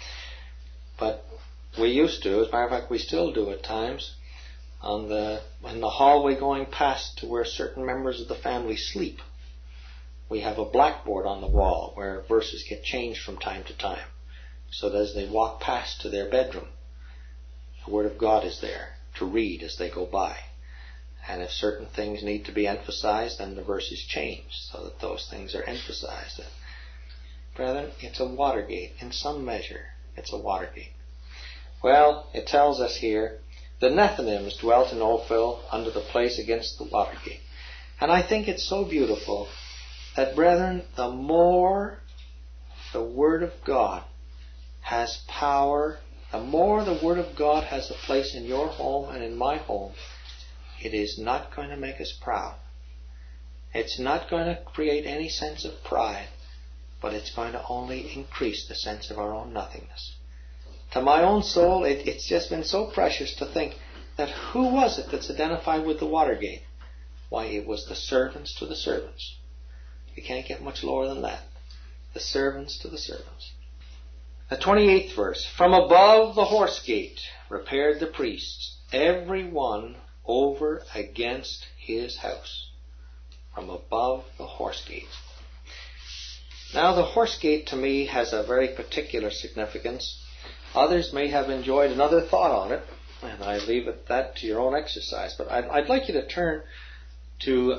But we used to, as a matter of fact, we still do at times, in the hallway going past to where certain members of the family sleep, we have a blackboard on the wall where verses get changed from time to time, so that as they walk past to their bedroom, the Word of God is there to read as they go by. And if certain things need to be emphasized, then the verses change so that those things are emphasized. Brethren, it's a water gate. In some measure, it's a water gate. Well, it tells us here, the Nethinims dwelt in Ophel under the place against the water gate. And I think it's so beautiful that, brethren, the more the Word of God has power, the more the Word of God has a place in your home and in my home, it is not going to make us proud. It's not going to create any sense of pride, but it's going to only increase the sense of our own nothingness. To my own soul, it's just been so precious to think that who was it that's identified with the water gate? Why, it was the servants to the servants. You can't get much lower than that. The servants to the servants. The 28th verse. From above the horse gate repaired the priests, every one over against his house. From above the horse gate. Now the horse gate to me has a very particular significance. Others may have enjoyed another thought on it, and I leave it that to your own exercise. But I'd like you to turn to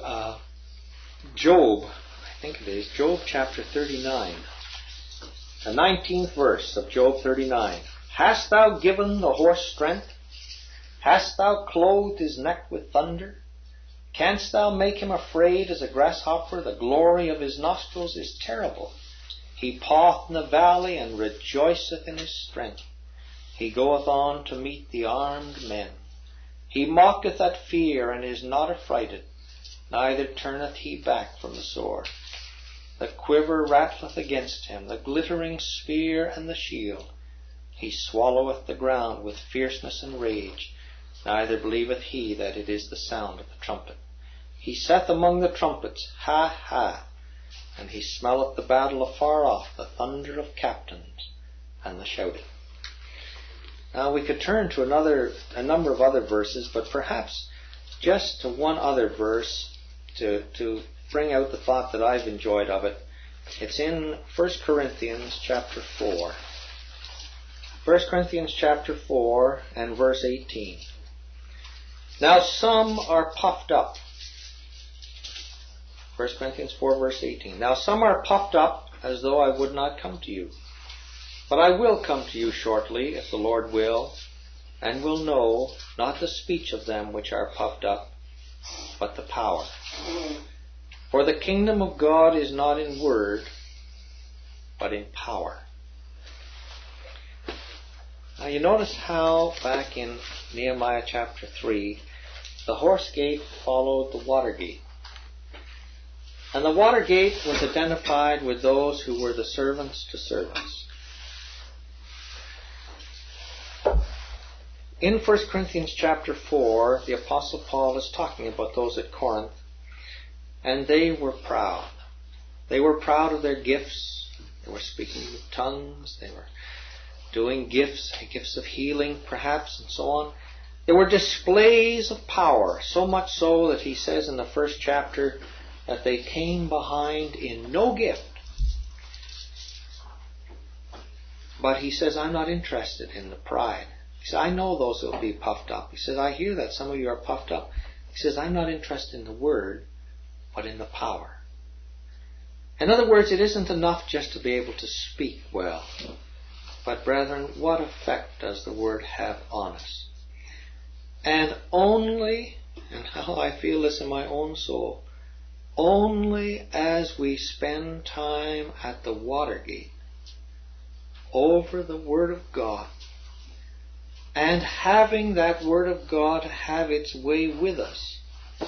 Job, I think it is, Job chapter 39. The 19th verse of Job 39. Hast thou given the horse strength? Hast thou clothed his neck with thunder? Canst thou make him afraid as a grasshopper? The glory of his nostrils is terrible. He paweth in the valley and rejoiceth in his strength. He goeth on to meet the armed men. He mocketh at fear and is not affrighted, neither turneth he back from the sword. The quiver rattleth against him, the glittering spear and the shield. He swalloweth the ground with fierceness and rage, neither believeth he that it is the sound of the trumpet. He saith among the trumpets, Ha, ha! And he smelleth the battle afar off, the thunder of captains, and the shouting. Now we could turn to a number of other verses, but perhaps just to one other verse to bring out the thought that I've enjoyed of it. It's in 1 Corinthians chapter 4. 1 Corinthians chapter 4 and verse 18. Now some are puffed up. 1 Corinthians 4 verse 18. Now some are puffed up as though I would not come to you. But I will come to you shortly, if the Lord will, and will know not the speech of them which are puffed up, but the power. For the kingdom of God is not in word, but in power. Now you notice how back in Nehemiah chapter 3, the horse gate followed the water gate. And the water gate was identified with those who were the servants to servants. In 1 Corinthians chapter 4, the Apostle Paul is talking about those at Corinth, and they were proud. They were proud of their gifts. They were speaking with tongues. They were doing gifts of healing perhaps, and so on. There were displays of power, so much so that he says in the first chapter that they came behind in no gift. But he says, I'm not interested in the pride. He says, I know those that will be puffed up. He says, I hear that some of you are puffed up. He says, I'm not interested in the word, but in the power. In other words, it isn't enough just to be able to speak well. But brethren, what effect does the word have on us? And only, and how I feel this in my own soul, only as we spend time at the Watergate over the Word of God, and having that Word of God have its way with us,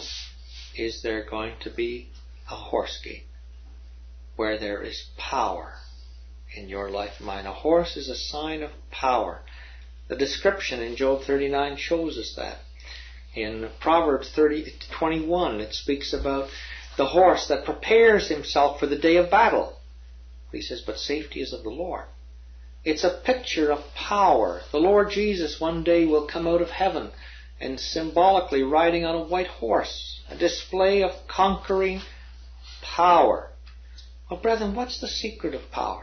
is there going to be a horse gate where there is power in your life and mine. A horse is a sign of power. The description in Job 39 shows us that. In Proverbs 21, it speaks about the horse that prepares himself for the day of battle. He says, but safety is of the Lord. It's a picture of power. The Lord Jesus one day will come out of heaven and symbolically riding on a white horse, a display of conquering power. Well, brethren, what's the secret of power?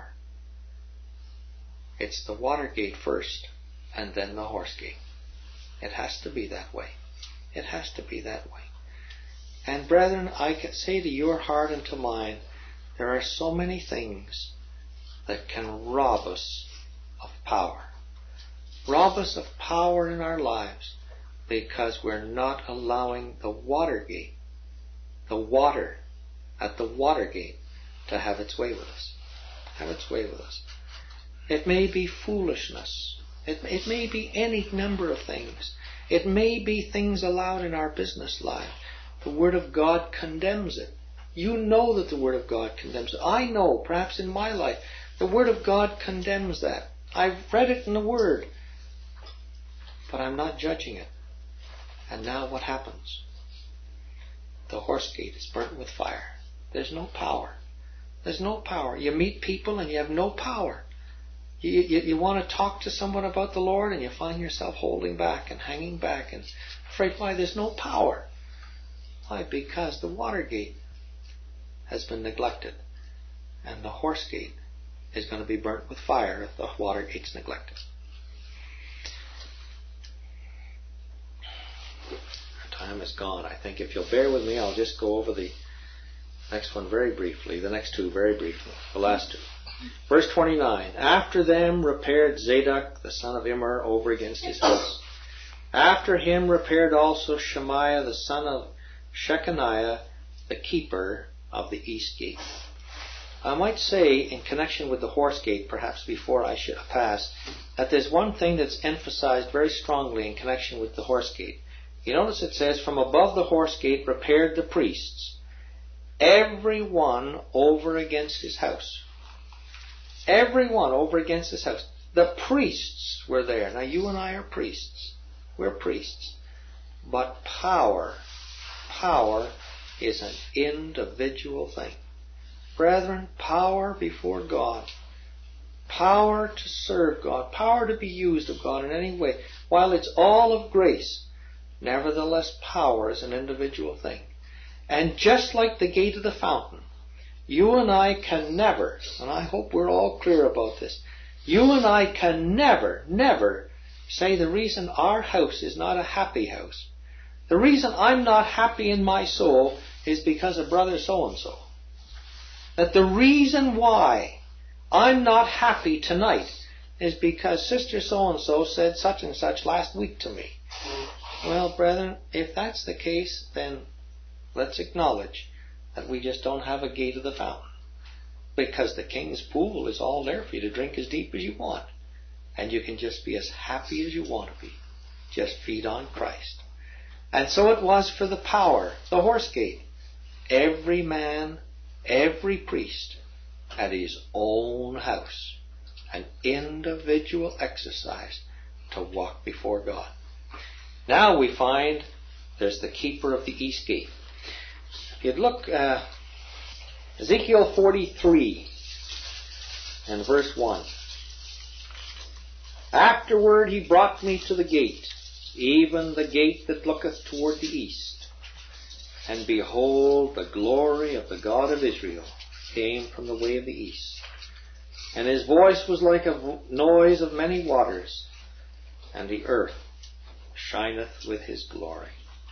It's the water gate first, and then the horse gate. It has to be that way. It has to be that way. And brethren, I can say to your heart and to mine, there are so many things that can rob us of power. Rob us of power in our lives because we're not allowing the water gate, the water at the water gate, to have its way with us. Have its way with us. It may be foolishness. It may be any number of things. It may be things allowed in our business life. The Word of God condemns it. You know that the Word of God condemns it. I know, perhaps in my life, the Word of God condemns that. I've read it in the Word, but I'm not judging it. And now what happens? The horse gate is burnt with fire. There's no power. There's no power. You meet people and you have no power. You want to talk to someone about the Lord and you find yourself holding back and hanging back and afraid. Why? There's no power. Why? Because the water gate has been neglected, and the horse gate is going to be burnt with fire if the water gate's neglected. Our time is gone. I think if you'll bear with me, I'll just go over the next one very briefly, the next two very briefly, the last two. Verse 29, after them repaired Zadok the son of Immer over against his house. After him repaired also Shemaiah the son of Shechaniah, the keeper of the east gate. I might say, in connection with the horse gate, perhaps before I should pass, that there's one thing that's emphasized very strongly in connection with the horse gate. You notice it says, from above the horse gate repaired the priests, every one over against his house. Every one over against his house. The priests were there. Now you and I are priests. We're priests. But power is an individual thing. Brethren, power before God. Power to serve God. Power to be used of God in any way. While it's all of grace, nevertheless power is an individual thing. And just like the gate of the fountain, you and I can never, and I hope we're all clear about this, you and I can never say the reason our house is not a happy house, the reason I'm not happy in my soul is because of brother so-and-so. That the reason why I'm not happy tonight is because sister so-and-so said such and such last week to me. Well, brethren, if that's the case, then let's acknowledge that we just don't have a gate of the fountain. Because the king's pool is all there for you to drink as deep as you want. And you can just be as happy as you want to be. Just feed on Christ. And so it was for the power, the horse gate. Every man, every priest at his own house. An individual exercise to walk before God. Now we find there's the keeper of the east gate. If you'd look, Ezekiel 43 and verse 1. Afterward he brought me to the gate, even the gate that looketh toward the east. And behold, the glory of the God of Israel came from the way of the east. And his voice was like a noise of many waters, and the earth shineth with his glory.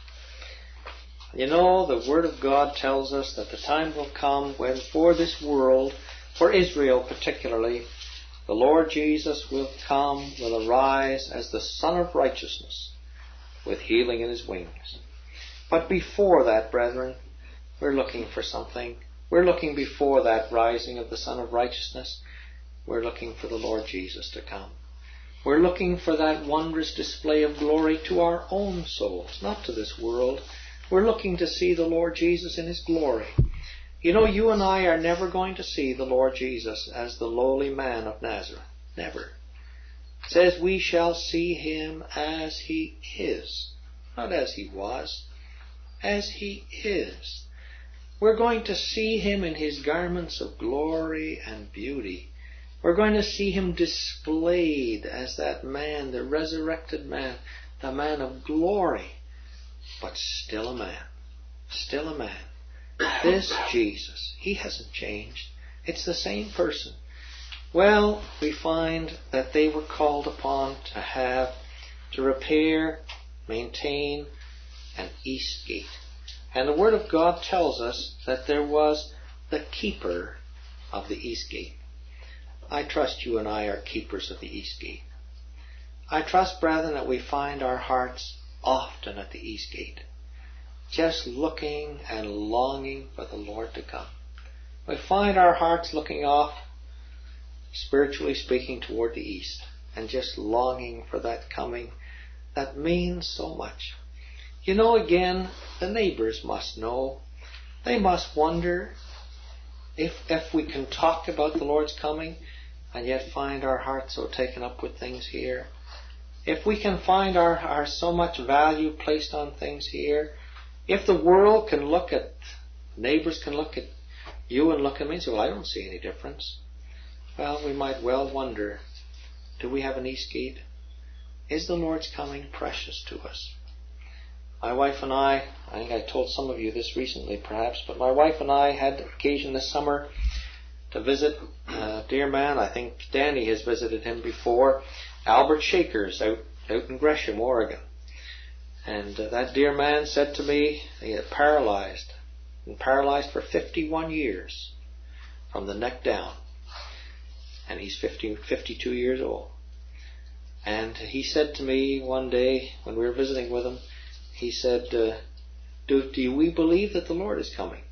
You know, the Word of God tells us that the time will come when for this world, for Israel particularly, the Lord Jesus will come, will arise as the Son of Righteousness, with healing in his wings. But before that, brethren, we're looking for something. We're looking before that rising of the Son of Righteousness. We're looking for the Lord Jesus to come. We're looking for that wondrous display of glory to our own souls, not to this world. We're looking to see the Lord Jesus in his glory. You know, you and I are never going to see the Lord Jesus as the lowly man of Nazareth. Never. It says we shall see him as he is. Not as he was. As he is. We're going to see him in his garments of glory and beauty. We're going to see him displayed as that man, the resurrected man, the man of glory. But still a man. Still a man. This Jesus, he hasn't changed. It's the same person. Well, we find that they were called upon to repair, maintain an east gate. And the Word of God tells us that there was the keeper of the east gate. I trust you and I are keepers of the east gate. I trust, brethren, that we find our hearts often at the east gate, just looking and longing for the Lord to come. We find our hearts looking off, spiritually speaking, toward the east, and just longing for that coming that means so much. You know, again, the neighbors must know. They must wonder if we can talk about the Lord's coming and yet find our hearts so taken up with things here. If we can find our so much value placed on things here. If the world can look at, neighbors can look at you and look at me and say, well, I don't see any difference. Well, we might well wonder, do we have an east gate? Is the Lord's coming precious to us? My wife and I think I told some of you this recently perhaps, but my wife and I had occasion this summer to visit a dear man. I think Danny has visited him before. Albert Shakers out in Gresham, Oregon. And that dear man said to me, he had been paralyzed for 51 years from the neck down. And he's 52 years old. And he said to me one day when we were visiting with him, he said, do we believe that the Lord is coming?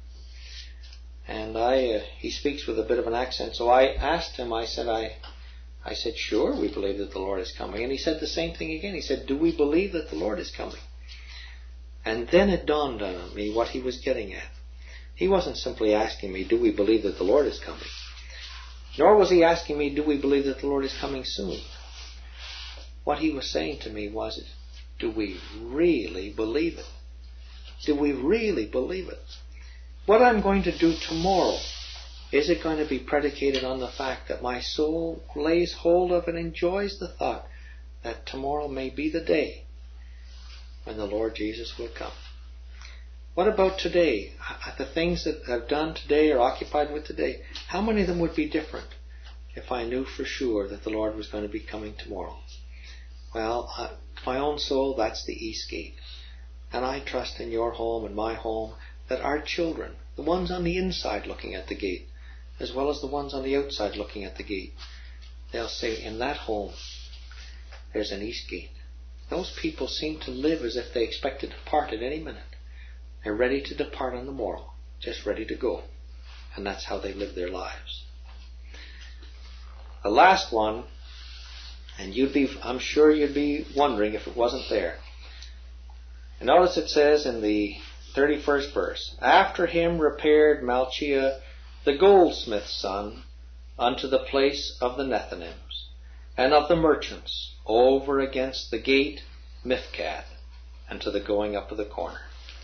And he speaks with a bit of an accent, so I asked him, I said, sure, we believe that the Lord is coming. And he said the same thing again. He said, do we believe that the Lord is coming? And then it dawned on me what he was getting at. He wasn't simply asking me, do we believe that the Lord is coming? Nor was he asking me, do we believe that the Lord is coming soon? What he was saying to me was, do we really believe it? Do we really believe it? What I'm going to do tomorrow, is it going to be predicated on the fact that my soul lays hold of and enjoys the thought that tomorrow may be the day when the Lord Jesus will come? What about today? The things that I've done today or occupied with today, how many of them would be different if I knew for sure that the Lord was going to be coming tomorrow? Well, my own soul, that's the east gate. And I trust in your home and my home that our children, the ones on the inside looking at the gate, as well as the ones on the outside looking at the gate, they'll say, in that home, there's an east gate. Those people seem to live as if they expect to depart at any minute. They're ready to depart on the morrow, just ready to go. And that's how they live their lives. The last one, and I'm sure you'd be wondering if it wasn't there. And notice it says in the 31st verse, after him repaired Malchiah the goldsmith's son unto the place of the Nethinims and of the merchants over against the gate Mifkad and to the going up of the corner.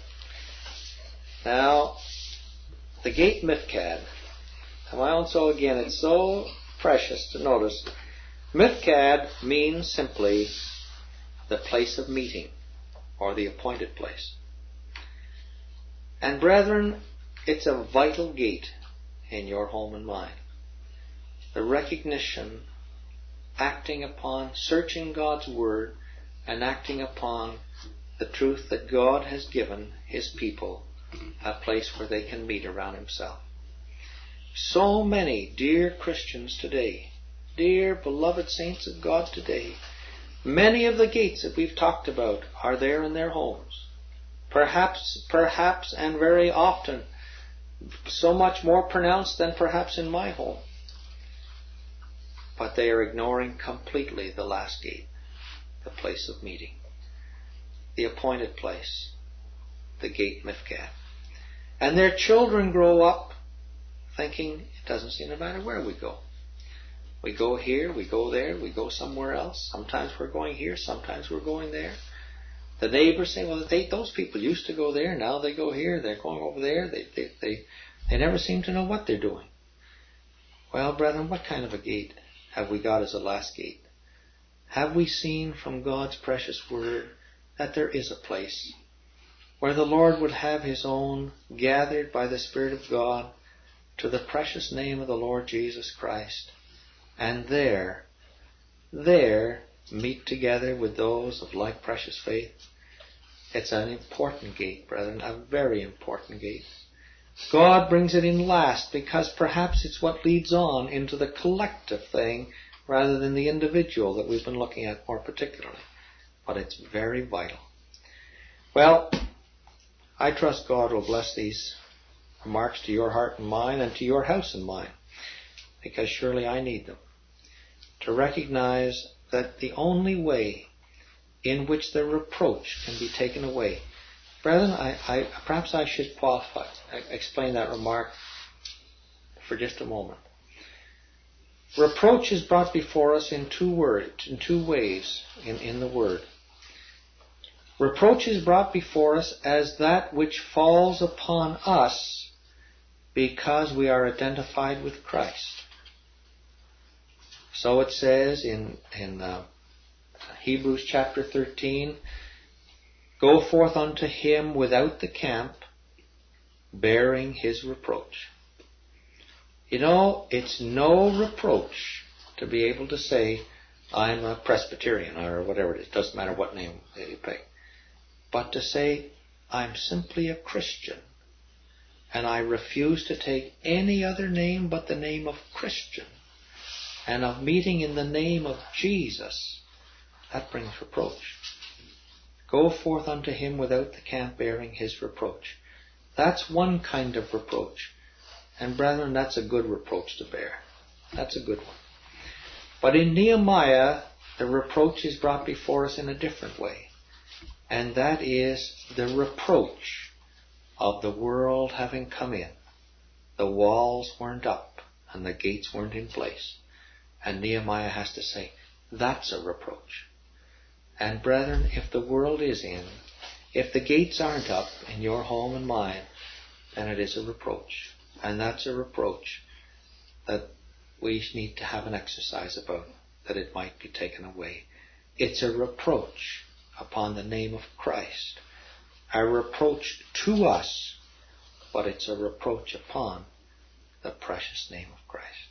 Now, the gate Mifkad, to my own soul again, it's so precious to notice. Mifkad means simply the place of meeting or the appointed place. And brethren, it's a vital gate in your home and mine. The recognition, acting upon, searching God's Word and acting upon the truth that God has given His people a place where they can meet around Himself. So many dear Christians today, dear beloved saints of God today, many of the gates that we've talked about are there in their homes. Perhaps and very often, so much more pronounced than perhaps in my home. But they are ignoring completely the last gate, the place of meeting, the appointed place, the gate Mifkad. And their children grow up thinking it doesn't seem to matter where we go. We go here, we go there, we go somewhere else. Sometimes we're going here, sometimes we're going there. The neighbors say, well, those people used to go there, now they go here, they're going over there. They never seem to know what they're doing. Well, brethren, what kind of a gate have we got as a last gate? Have we seen from God's precious Word that there is a place where the Lord would have His own gathered by the Spirit of God to the precious name of the Lord Jesus Christ, and there meet together with those of like precious faith? It's an important gate, brethren, a very important gate. God brings it in last because perhaps it's what leads on into the collective thing rather than the individual that we've been looking at more particularly. But it's very vital. Well, I trust God will bless these remarks to your heart and mind and to your house and mine, because surely I need them. To recognize that the only way in which the reproach can be taken away. Brethren, perhaps I should explain that remark for just a moment. Reproach is brought before us in two ways in the Word. Reproach is brought before us as that which falls upon us because we are identified with Christ. So it says in Hebrews chapter 13, go forth unto him without the camp, bearing his reproach. You know, it's no reproach to be able to say, I'm a Presbyterian, or whatever it is. It doesn't matter what name you pick. But to say, I'm simply a Christian, and I refuse to take any other name but the name of Christian, and of meeting in the name of Jesus, that brings reproach. Go forth unto him without the camp, bearing his reproach. That's one kind of reproach. And brethren, that's a good reproach to bear. That's a good one. But in Nehemiah, the reproach is brought before us in a different way. And that is the reproach of the world having come in. The walls weren't up and the gates weren't in place. And Nehemiah has to say, that's a reproach. And brethren, if the world is in, if the gates aren't up in your home and mine, then it is a reproach. And that's a reproach that we need to have an exercise about, that it might be taken away. It's a reproach upon the name of Christ a reproach to us, but it's a reproach upon the precious name of Christ.